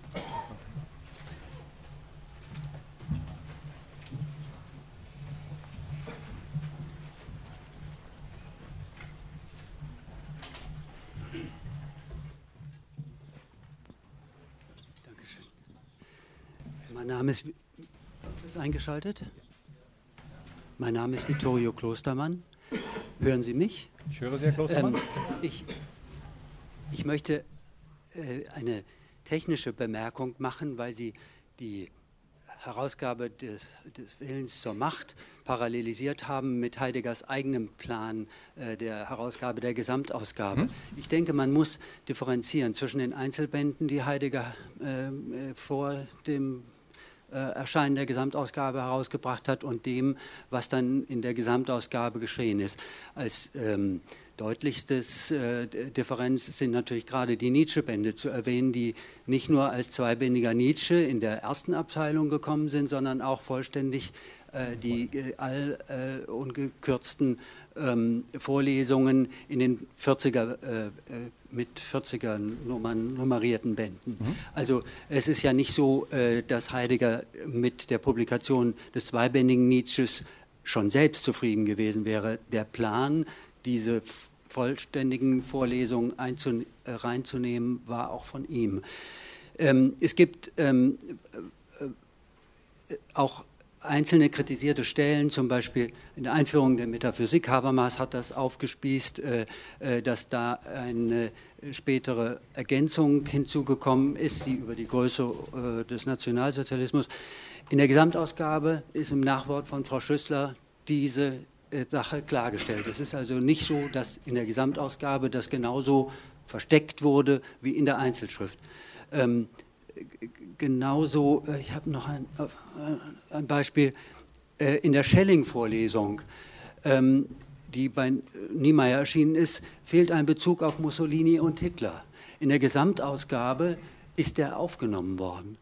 Mein Name ist, ist das eingeschaltet? Mein Name ist Vittorio Klostermann. Hören Sie mich? Ich höre Sie, Herr Klostermann. Ähm, ich, ich möchte äh, eine technische Bemerkung machen, weil Sie die Herausgabe des, des Willens zur Macht parallelisiert haben mit Heideggers eigenem Plan äh, der Herausgabe der Gesamtausgabe. Hm? Ich denke, man muss differenzieren zwischen den Einzelbänden, die Heidegger äh, vor dem Erscheinen der Gesamtausgabe herausgebracht hat und dem, was dann in der Gesamtausgabe geschehen ist. Als ähm, deutlichstes äh, Differenz sind natürlich gerade die Nietzsche-Bände zu erwähnen, die nicht nur als zweibändiger Nietzsche in der ersten Abteilung gekommen sind, sondern auch vollständig äh, die äh, all äh, ungekürzten ähm, Vorlesungen in den vierziger äh, äh, mit vierziger Nummern, nummerierten Bänden. Mhm. Also es ist ja nicht so, äh, dass Heidegger mit der Publikation des zweibändigen Nietzsches schon selbst zufrieden gewesen wäre. Der Plan, diese vollständigen Vorlesungen einzun- äh, reinzunehmen, war auch von ihm. Ähm, es gibt ähm, äh, auch einzelne kritisierte Stellen, zum Beispiel in der Einführung der Metaphysik, Habermas hat das aufgespießt, äh, äh, dass da eine spätere Ergänzung hinzugekommen ist, die über die Größe äh, des Nationalsozialismus. In der Gesamtausgabe ist im Nachwort von Frau Schüssler diese äh, Sache klargestellt. Es ist also nicht so, dass in der Gesamtausgabe das genauso versteckt wurde wie in der Einzelschrift. Ähm, genauso, äh, ich habe noch ein, äh, ein Beispiel, äh, in der Schelling-Vorlesung, ähm, die bei Niemeyer erschienen ist, fehlt ein Bezug auf Mussolini und Hitler. In der Gesamtausgabe ist der aufgenommen worden.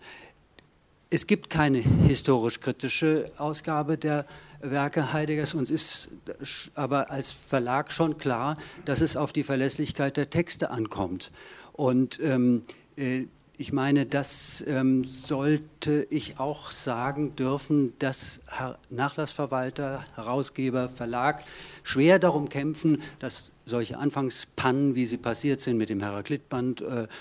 Es gibt keine historisch-kritische Ausgabe der Werke Heideggers. Uns ist aber als Verlag schon klar, dass es auf die Verlässlichkeit der Texte ankommt. Und ähm, äh, ich meine, das ähm, sollte ich auch sagen dürfen, dass Herr Nachlassverwalter, Herausgeber, Verlag schwer darum kämpfen, dass solche Anfangspannen, wie sie passiert sind mit dem Heraklitband, äh, äh,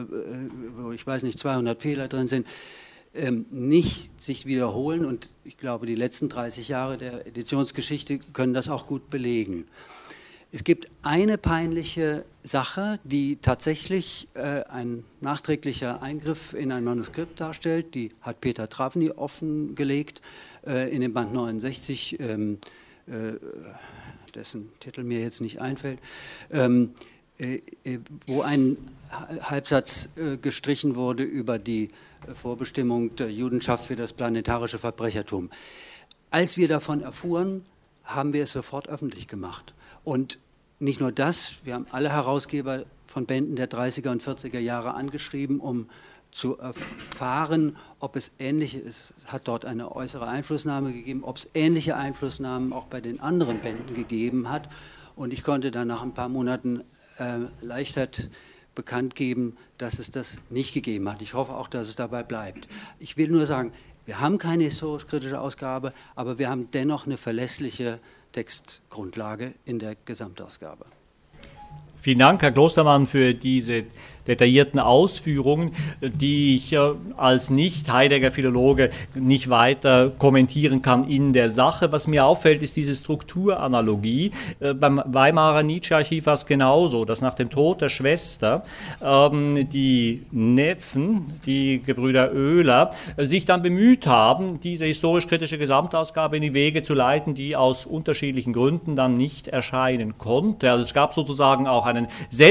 wo ich weiß nicht, zweihundert Fehler drin sind, ähm, nicht sich wiederholen. Und ich glaube, die letzten dreißig Jahre der Editionsgeschichte können das auch gut belegen. Es gibt eine peinliche Sache, die tatsächlich äh, ein nachträglicher Eingriff in ein Manuskript darstellt. Die hat Peter Travny offengelegt äh, in dem Band neunundsechzig, ähm, äh, dessen Titel mir jetzt nicht einfällt, ähm, äh, wo ein Halbsatz äh, gestrichen wurde über die Vorbestimmung der Judenschaft für das planetarische Verbrechertum. Als wir davon erfuhren, haben wir es sofort öffentlich gemacht. Und nicht nur das, wir haben alle Herausgeber von Bänden der dreißiger und vierziger Jahre angeschrieben, um zu erfahren, ob es ähnliche, es hat dort eine äußere Einflussnahme gegeben, ob es ähnliche Einflussnahmen auch bei den anderen Bänden gegeben hat. Und ich konnte dann nach ein paar Monaten äh, Leichtheit bekannt geben, dass es das nicht gegeben hat. Ich hoffe auch, dass es dabei bleibt. Ich will nur sagen, wir haben keine historisch-kritische Ausgabe, aber wir haben dennoch eine verlässliche Textgrundlage in der Gesamtausgabe. Vielen Dank, Herr Klostermann, für diese detaillierten Ausführungen, die ich als Nicht-Heidegger-Philologe nicht weiter kommentieren kann in der Sache. Was mir auffällt, ist diese Strukturanalogie. Beim Weimarer Nietzsche-Archiv war es genauso, dass nach dem Tod der Schwester ähm, die Neffen, die Gebrüder Oehler, sich dann bemüht haben, diese historisch-kritische Gesamtausgabe in die Wege zu leiten, die aus unterschiedlichen Gründen dann nicht erscheinen konnte. Also es gab sozusagen auch einen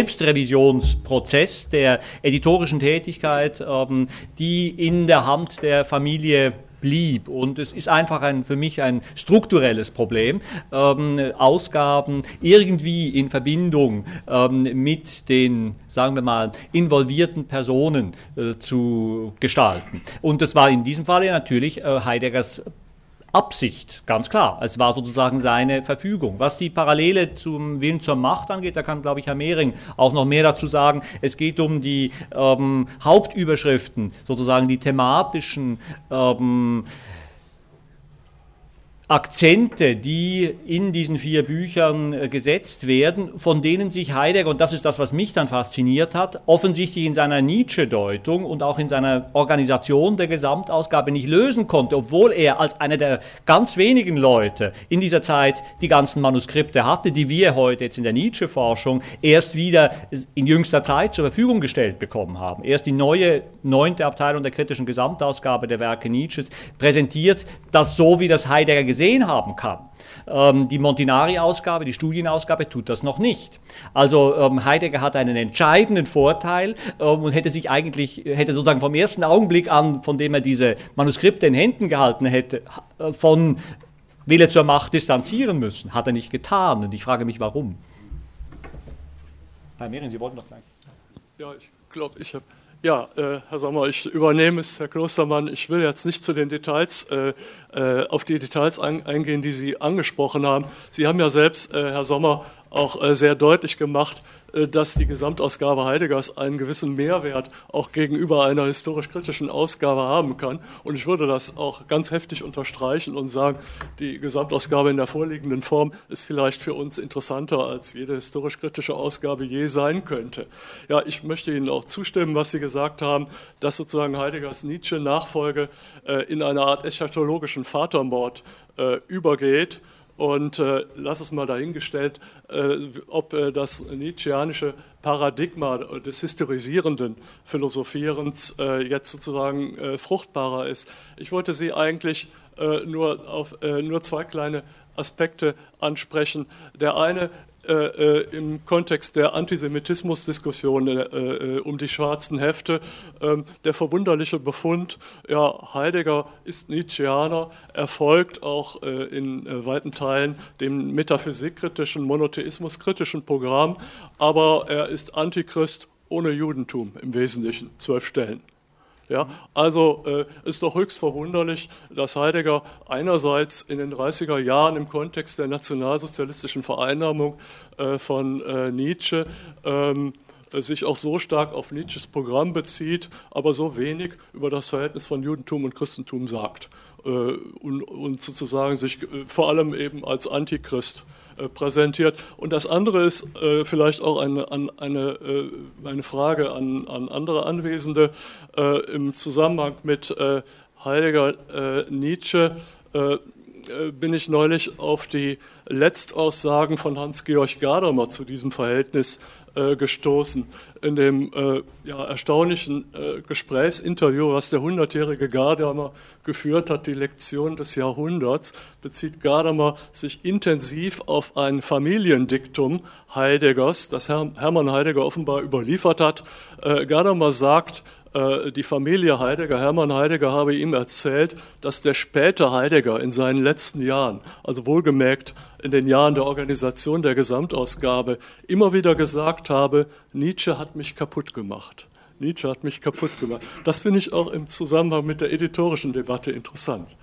Selbstrevisionsprozess der editorischen Tätigkeit, ähm, die in der Hand der Familie blieb. Und es ist einfach ein, für mich ein strukturelles Problem, ähm, Ausgaben irgendwie in Verbindung ähm, mit den, sagen wir mal, involvierten Personen äh, zu gestalten. Und das war in diesem Falle natürlich äh, Heideggers Absicht, ganz klar. Es war sozusagen seine Verfügung. Was die Parallele zum Willen zur Macht angeht, da kann, glaube ich, Herr Mehring auch noch mehr dazu sagen. Es geht um die ähm, Hauptüberschriften, sozusagen die thematischen ähm, Akzente, die in diesen vier Büchern äh, gesetzt werden, von denen sich Heidegger, und das ist das, was mich dann fasziniert hat, offensichtlich in seiner Nietzsche-Deutung und auch in seiner Organisation der Gesamtausgabe nicht lösen konnte, obwohl er als einer der ganz wenigen Leute in dieser Zeit die ganzen Manuskripte hatte, die wir heute jetzt in der Nietzsche-Forschung erst wieder in jüngster Zeit zur Verfügung gestellt bekommen haben. Erst die neue neunte Abteilung der kritischen Gesamtausgabe der Werke Nietzsches präsentiert das so, wie das Heidegger gesehen haben kann. Ähm, die Montinari-Ausgabe, die Studienausgabe tut das noch nicht. Also ähm, Heidegger hat einen entscheidenden Vorteil ähm, und hätte sich eigentlich, hätte sozusagen vom ersten Augenblick an, von dem er diese Manuskripte in Händen gehalten hätte, äh, von Wille zur Macht distanzieren müssen. Hat er nicht getan. Und ich frage mich, warum. Herr Mehring, Sie wollten doch gleich. Ja, ich glaube, ich habe... Ja, äh, Herr Sommer, ich übernehme es, Herr Klostermann. Ich will jetzt nicht zu den Details, äh, äh, auf die Details ein, eingehen, die Sie angesprochen haben. Sie haben ja selbst, äh, Herr Sommer, auch äh, sehr deutlich gemacht, äh, dass die Gesamtausgabe Heideggers einen gewissen Mehrwert auch gegenüber einer historisch-kritischen Ausgabe haben kann. Und ich würde das auch ganz heftig unterstreichen und sagen, die Gesamtausgabe in der vorliegenden Form ist vielleicht für uns interessanter, als jede historisch-kritische Ausgabe je sein könnte. Ja, ich möchte Ihnen auch zustimmen, was Sie gesagt haben, dass sozusagen Heideggers Nietzsche-Nachfolge äh, in eine Art eschatologischen Vatermord äh, übergeht. Und äh, lass es mal dahingestellt, äh, ob äh, das nietzscheanische Paradigma des historisierenden Philosophierens äh, jetzt sozusagen äh, fruchtbarer ist. Ich wollte Sie eigentlich äh, nur auf äh, nur zwei kleine Aspekte ansprechen. Der eine äh, äh, im Kontext der Antisemitismusdiskussion äh, äh, um die schwarzen Hefte, äh, der verwunderliche Befund, ja, Heidegger ist Nietzscheaner, er folgt auch äh, in äh, weiten Teilen dem metaphysikkritischen, monotheismuskritischen Programm, aber er ist Antichrist ohne Judentum im Wesentlichen, zwölf Stellen. Ja, also äh, ist doch höchst verwunderlich, dass Heidegger einerseits in den dreißiger Jahren im Kontext der nationalsozialistischen Vereinnahmung äh, von äh, Nietzsche ähm, sich auch so stark auf Nietzsches Programm bezieht, aber so wenig über das Verhältnis von Judentum und Christentum sagt äh, und, und sozusagen sich äh, vor allem eben als Antichrist äh, präsentiert. Und das andere ist äh, vielleicht auch eine, an, eine, äh, eine Frage an, an andere Anwesende äh, im Zusammenhang mit äh, Heidegger, äh, Nietzsche, äh, bin ich neulich auf die Letztaussagen von Hans-Georg Gadamer zu diesem Verhältnis äh, gestoßen. In dem äh, ja, erstaunlichen äh, Gesprächsinterview, was der hundertjährige Gadamer geführt hat, die Lektion des Jahrhunderts, bezieht Gadamer sich intensiv auf ein Familiendiktum Heideggers, das Her- Hermann Heidegger offenbar überliefert hat. Äh, Gadamer sagt, die Familie Heidegger, Hermann Heidegger, habe ihm erzählt, dass der späte Heidegger in seinen letzten Jahren, also wohlgemerkt in den Jahren der Organisation der Gesamtausgabe, immer wieder gesagt habe, Nietzsche hat mich kaputt gemacht. Nietzsche hat mich kaputt gemacht. Das finde ich auch im Zusammenhang mit der editorischen Debatte interessant.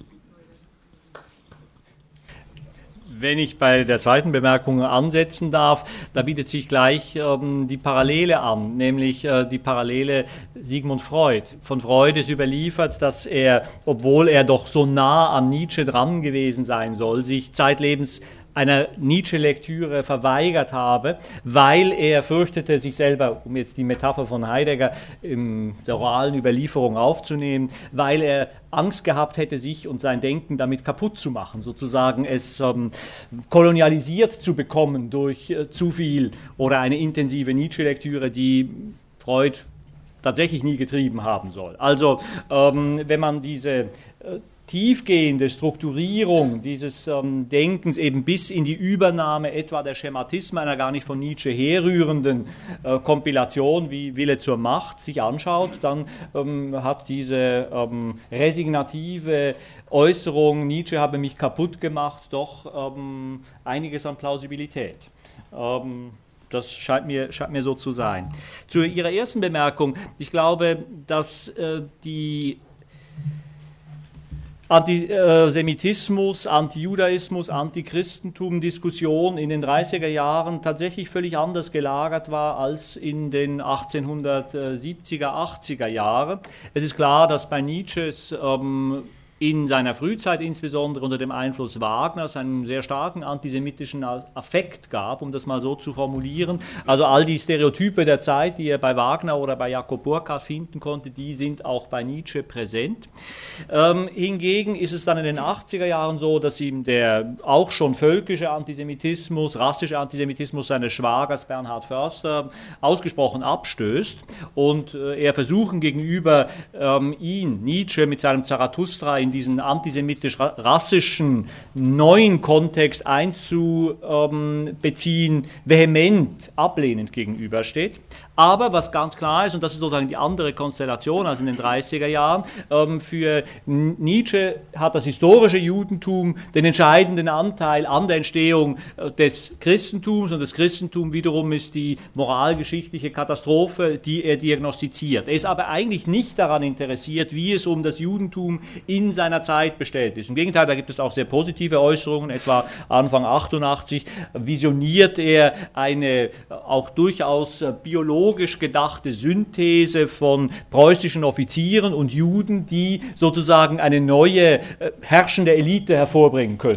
Wenn ich bei der zweiten Bemerkung ansetzen darf, da bietet sich gleich ähm, die Parallele an, nämlich äh, die Parallele Sigmund Freud. Von Freud ist überliefert, dass er, obwohl er doch so nah an Nietzsche dran gewesen sein soll, sich zeitlebens einer Nietzsche-Lektüre verweigert habe, weil er fürchtete, sich selber, um jetzt die Metapher von Heidegger in der oralen Überlieferung aufzunehmen, weil er Angst gehabt hätte, sich und sein Denken damit kaputt zu machen, sozusagen es ähm, kolonialisiert zu bekommen durch äh, zu viel oder eine intensive Nietzsche-Lektüre, die Freud tatsächlich nie getrieben haben soll. Also ähm, wenn man diese äh, tiefgehende Strukturierung dieses ähm, Denkens eben bis in die Übernahme etwa der Schematismen einer gar nicht von Nietzsche herrührenden äh, Kompilation wie Wille zur Macht sich anschaut, dann ähm, hat diese ähm, resignative Äußerung, Nietzsche habe mich kaputt gemacht, doch ähm, einiges an Plausibilität. Ähm, Das scheint mir, scheint mir so zu sein. Zu Ihrer ersten Bemerkung, ich glaube, dass äh, die Antisemitismus, Antijudaismus, Antichristentum-Diskussion in den dreißiger Jahren tatsächlich völlig anders gelagert war als in den achtzehnhundertsiebziger, achtziger Jahren. Es ist klar, dass bei Nietzsches ähm, in seiner Frühzeit insbesondere unter dem Einfluss Wagners einen sehr starken antisemitischen Affekt gab, um das mal so zu formulieren. Also all die Stereotype der Zeit, die er bei Wagner oder bei Jakob Burckhardt finden konnte, die sind auch bei Nietzsche präsent. Ähm, hingegen ist es dann in den achtziger Jahren so, dass ihm der auch schon völkische Antisemitismus, rassische Antisemitismus seines Schwagers Bernhard Förster ausgesprochen abstößt und äh, er versuchen gegenüber ähm, ihn, Nietzsche mit seinem Zarathustra in diesen antisemitisch-rassischen neuen Kontext einzubeziehen, vehement ablehnend gegenübersteht. Aber was ganz klar ist, und das ist sozusagen die andere Konstellation als in den dreißiger Jahren, für Nietzsche hat das historische Judentum den entscheidenden Anteil an der Entstehung des Christentums und das Christentum wiederum ist die moralgeschichtliche Katastrophe, die er diagnostiziert. Er ist aber eigentlich nicht daran interessiert, wie es um das Judentum in seiner Zeit bestellt ist. Im Gegenteil, da gibt es auch sehr positive Äußerungen, etwa Anfang achtundachtzig visioniert er eine auch durchaus biologisch gedachte Synthese von preußischen Offizieren und Juden, die sozusagen eine neue äh, herrschende Elite hervorbringen könnte.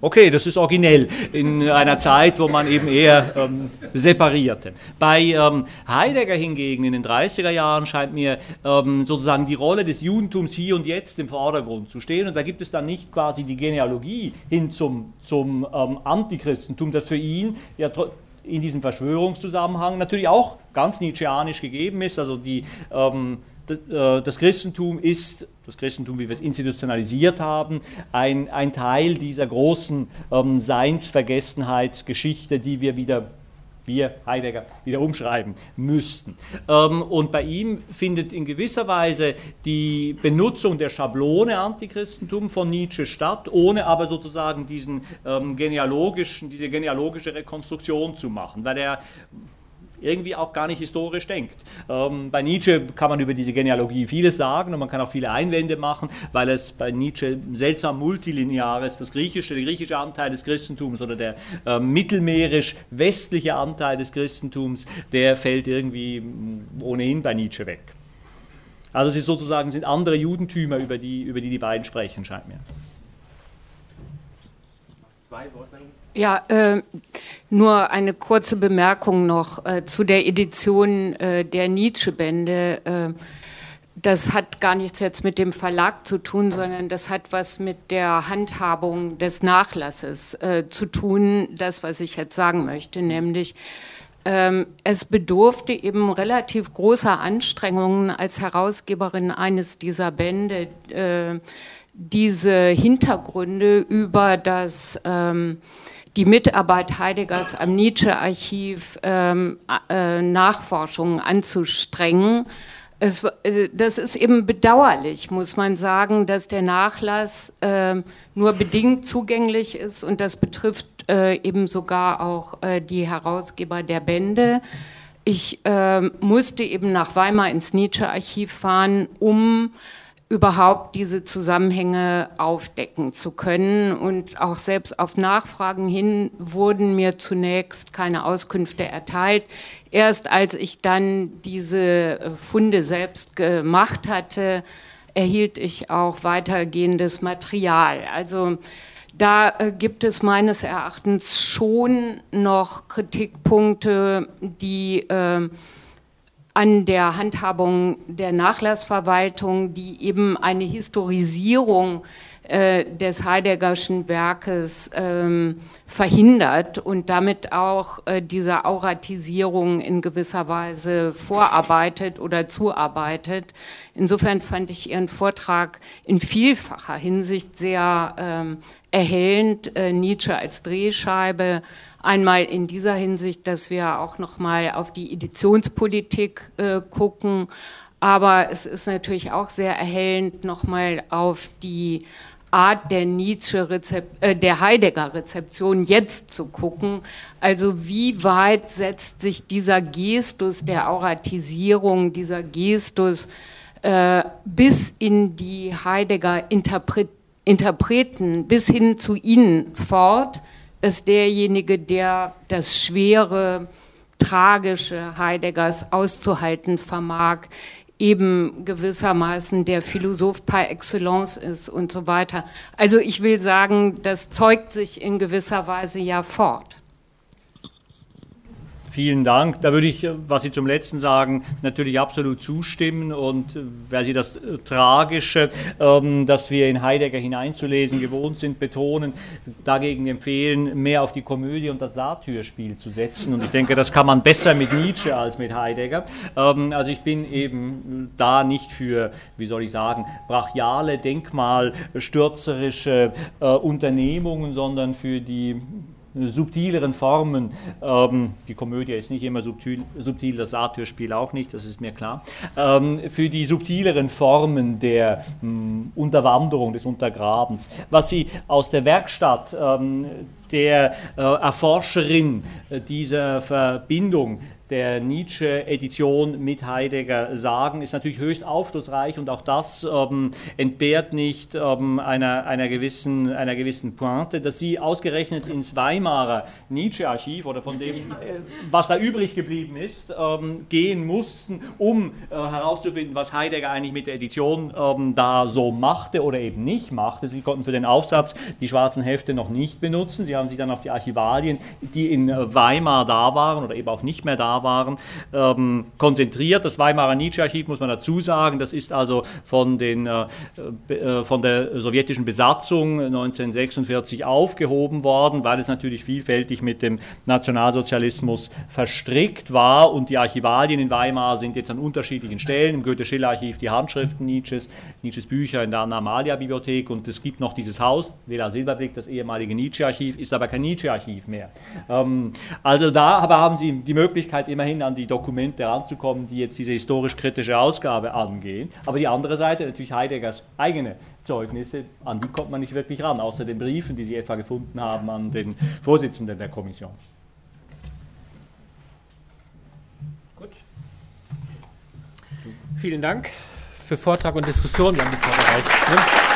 Okay, das ist originell in einer Zeit, wo man eben eher ähm, separierte. Bei ähm, Heidegger hingegen in den dreißiger Jahren scheint mir ähm, sozusagen die Rolle des Judentums hier und jetzt im Vordergrund zu stehen. Und da gibt es dann nicht quasi die Genealogie hin zum, zum ähm, Antichristentum, das für ihn ja in diesem Verschwörungszusammenhang natürlich auch ganz nietzscheanisch gegeben ist. Also die, ähm, das Christentum ist, das Christentum, wie wir es institutionalisiert haben, ein, ein Teil dieser großen ähm, Seinsvergessenheitsgeschichte, die wir wieder, wir Heidegger, wieder umschreiben müssten. Ähm, und bei ihm findet in gewisser Weise die Benutzung der Schablone Antichristentum von Nietzsche statt, ohne aber sozusagen diesen ähm, genealogischen, diese genealogische Rekonstruktion zu machen, weil er irgendwie auch gar nicht historisch denkt. Ähm, bei Nietzsche kann man über diese Genealogie vieles sagen und man kann auch viele Einwände machen, weil es bei Nietzsche seltsam multilinear ist. Das griechische, der griechische Anteil des Christentums oder der äh, mittelmeerisch-westliche Anteil des Christentums, der fällt irgendwie ohnehin bei Nietzsche weg. Also es ist sozusagen, sind andere Judentümer, über die, über die die beiden sprechen, scheint mir. Zwei Worte. Ja, äh, nur eine kurze Bemerkung noch äh, zu der Edition äh, der Nietzsche-Bände. Äh, das hat gar nichts jetzt mit dem Verlag zu tun, sondern das hat was mit der Handhabung des Nachlasses äh, zu tun, das, was ich jetzt sagen möchte, nämlich ähm, es bedurfte eben relativ großer Anstrengungen als Herausgeberin eines dieser Bände, äh, diese Hintergründe über das ähm, die Mitarbeit Heideggers am Nietzsche-Archiv ähm, äh, Nachforschungen anzustrengen. Es, äh, das ist eben bedauerlich, muss man sagen, dass der Nachlass äh, nur bedingt zugänglich ist und das betrifft äh, eben sogar auch äh, die Herausgeber der Bände. Ich äh, musste eben nach Weimar ins Nietzsche-Archiv fahren, um überhaupt diese Zusammenhänge aufdecken zu können. Und auch selbst auf Nachfragen hin wurden mir zunächst keine Auskünfte erteilt. Erst als ich dann diese Funde selbst gemacht hatte, erhielt ich auch weitergehendes Material. Also da äh, gibt es meines Erachtens schon noch Kritikpunkte, die äh, an der Handhabung der Nachlassverwaltung, die eben eine Historisierung äh, des Heideggerschen Werkes ähm, verhindert und damit auch äh, dieser Auratisierung in gewisser Weise vorarbeitet oder zuarbeitet. Insofern fand ich Ihren Vortrag in vielfacher Hinsicht sehr ähm, erhellend, äh, Nietzsche als Drehscheibe. Einmal in dieser Hinsicht, dass wir auch noch mal auf die Editionspolitik äh, gucken, aber es ist natürlich auch sehr erhellend, noch mal auf die Art der Nietzsche Rezep- äh, der Heidegger-Rezeption jetzt zu gucken. Also wie weit setzt sich dieser Gestus der Auratisierung, dieser Gestus äh, bis in die Heidegger-Interpret- Interpreten, bis hin zu ihnen fort, dass derjenige, der das schwere, tragische Heideggers auszuhalten vermag, eben gewissermaßen der Philosoph par excellence ist und so weiter. Also ich will sagen, das zeugt sich in gewisser Weise ja fort. Vielen Dank. Da würde ich, was Sie zum Letzten sagen, natürlich absolut zustimmen. Und weil Sie das Tragische, ähm, das wir in Heidegger hineinzulesen gewohnt sind, betonen, dagegen empfehlen, mehr auf die Komödie und das Satyrspiel zu setzen. Und ich denke, das kann man besser mit Nietzsche als mit Heidegger. Ähm, also ich bin eben da nicht für, wie soll ich sagen, brachiale, denkmalstürzerische äh, Unternehmungen, sondern für die subtileren Formen. Ähm, die Komödie ist nicht immer subtil, subtil, das Satyrspiel auch nicht, das ist mir klar. Ähm, für die subtileren Formen der mh, Unterwanderung, des Untergrabens. Was Sie aus der Werkstatt ähm, der äh, Erforscherin äh, dieser Verbindung der Nietzsche-Edition mit Heidegger sagen, ist natürlich höchst aufschlussreich und auch das ähm, entbehrt nicht ähm, einer, einer, gewissen, einer gewissen Pointe, dass sie ausgerechnet ins Weimarer Nietzsche-Archiv oder von dem, äh, was da übrig geblieben ist, ähm, gehen mussten, um äh, herauszufinden, was Heidegger eigentlich mit der Edition ähm, da so machte oder eben nicht machte. Sie konnten für den Aufsatz die schwarzen Hefte noch nicht benutzen. Sie haben sich dann auf die Archivalien, die in Weimar da waren oder eben auch nicht mehr da waren, ähm, konzentriert. Das Weimarer Nietzsche-Archiv, muss man dazu sagen, das ist also von, den, äh, äh, von der sowjetischen Besatzung neunzehnhundertsechsundvierzig aufgehoben worden, weil es natürlich vielfältig mit dem Nationalsozialismus verstrickt war und die Archivalien in Weimar sind jetzt an unterschiedlichen Stellen, im Goethe-Schiller-Archiv die Handschriften Nietzsches, Nietzsches Bücher in der Anna-Amalia-Bibliothek und es gibt noch dieses Haus, Villa Silberblick, das ehemalige Nietzsche-Archiv, ist aber kein Nietzsche-Archiv mehr. Ähm, also da aber haben Sie die Möglichkeit, immerhin an die Dokumente ranzukommen, die jetzt diese historisch-kritische Ausgabe angehen. Aber die andere Seite, natürlich Heideggers eigene Zeugnisse, an die kommt man nicht wirklich ran, außer den Briefen, die Sie etwa gefunden haben an den Vorsitzenden der Kommission. Gut. Vielen Dank für Vortrag und Diskussion. Wir haben die Zeit erreicht.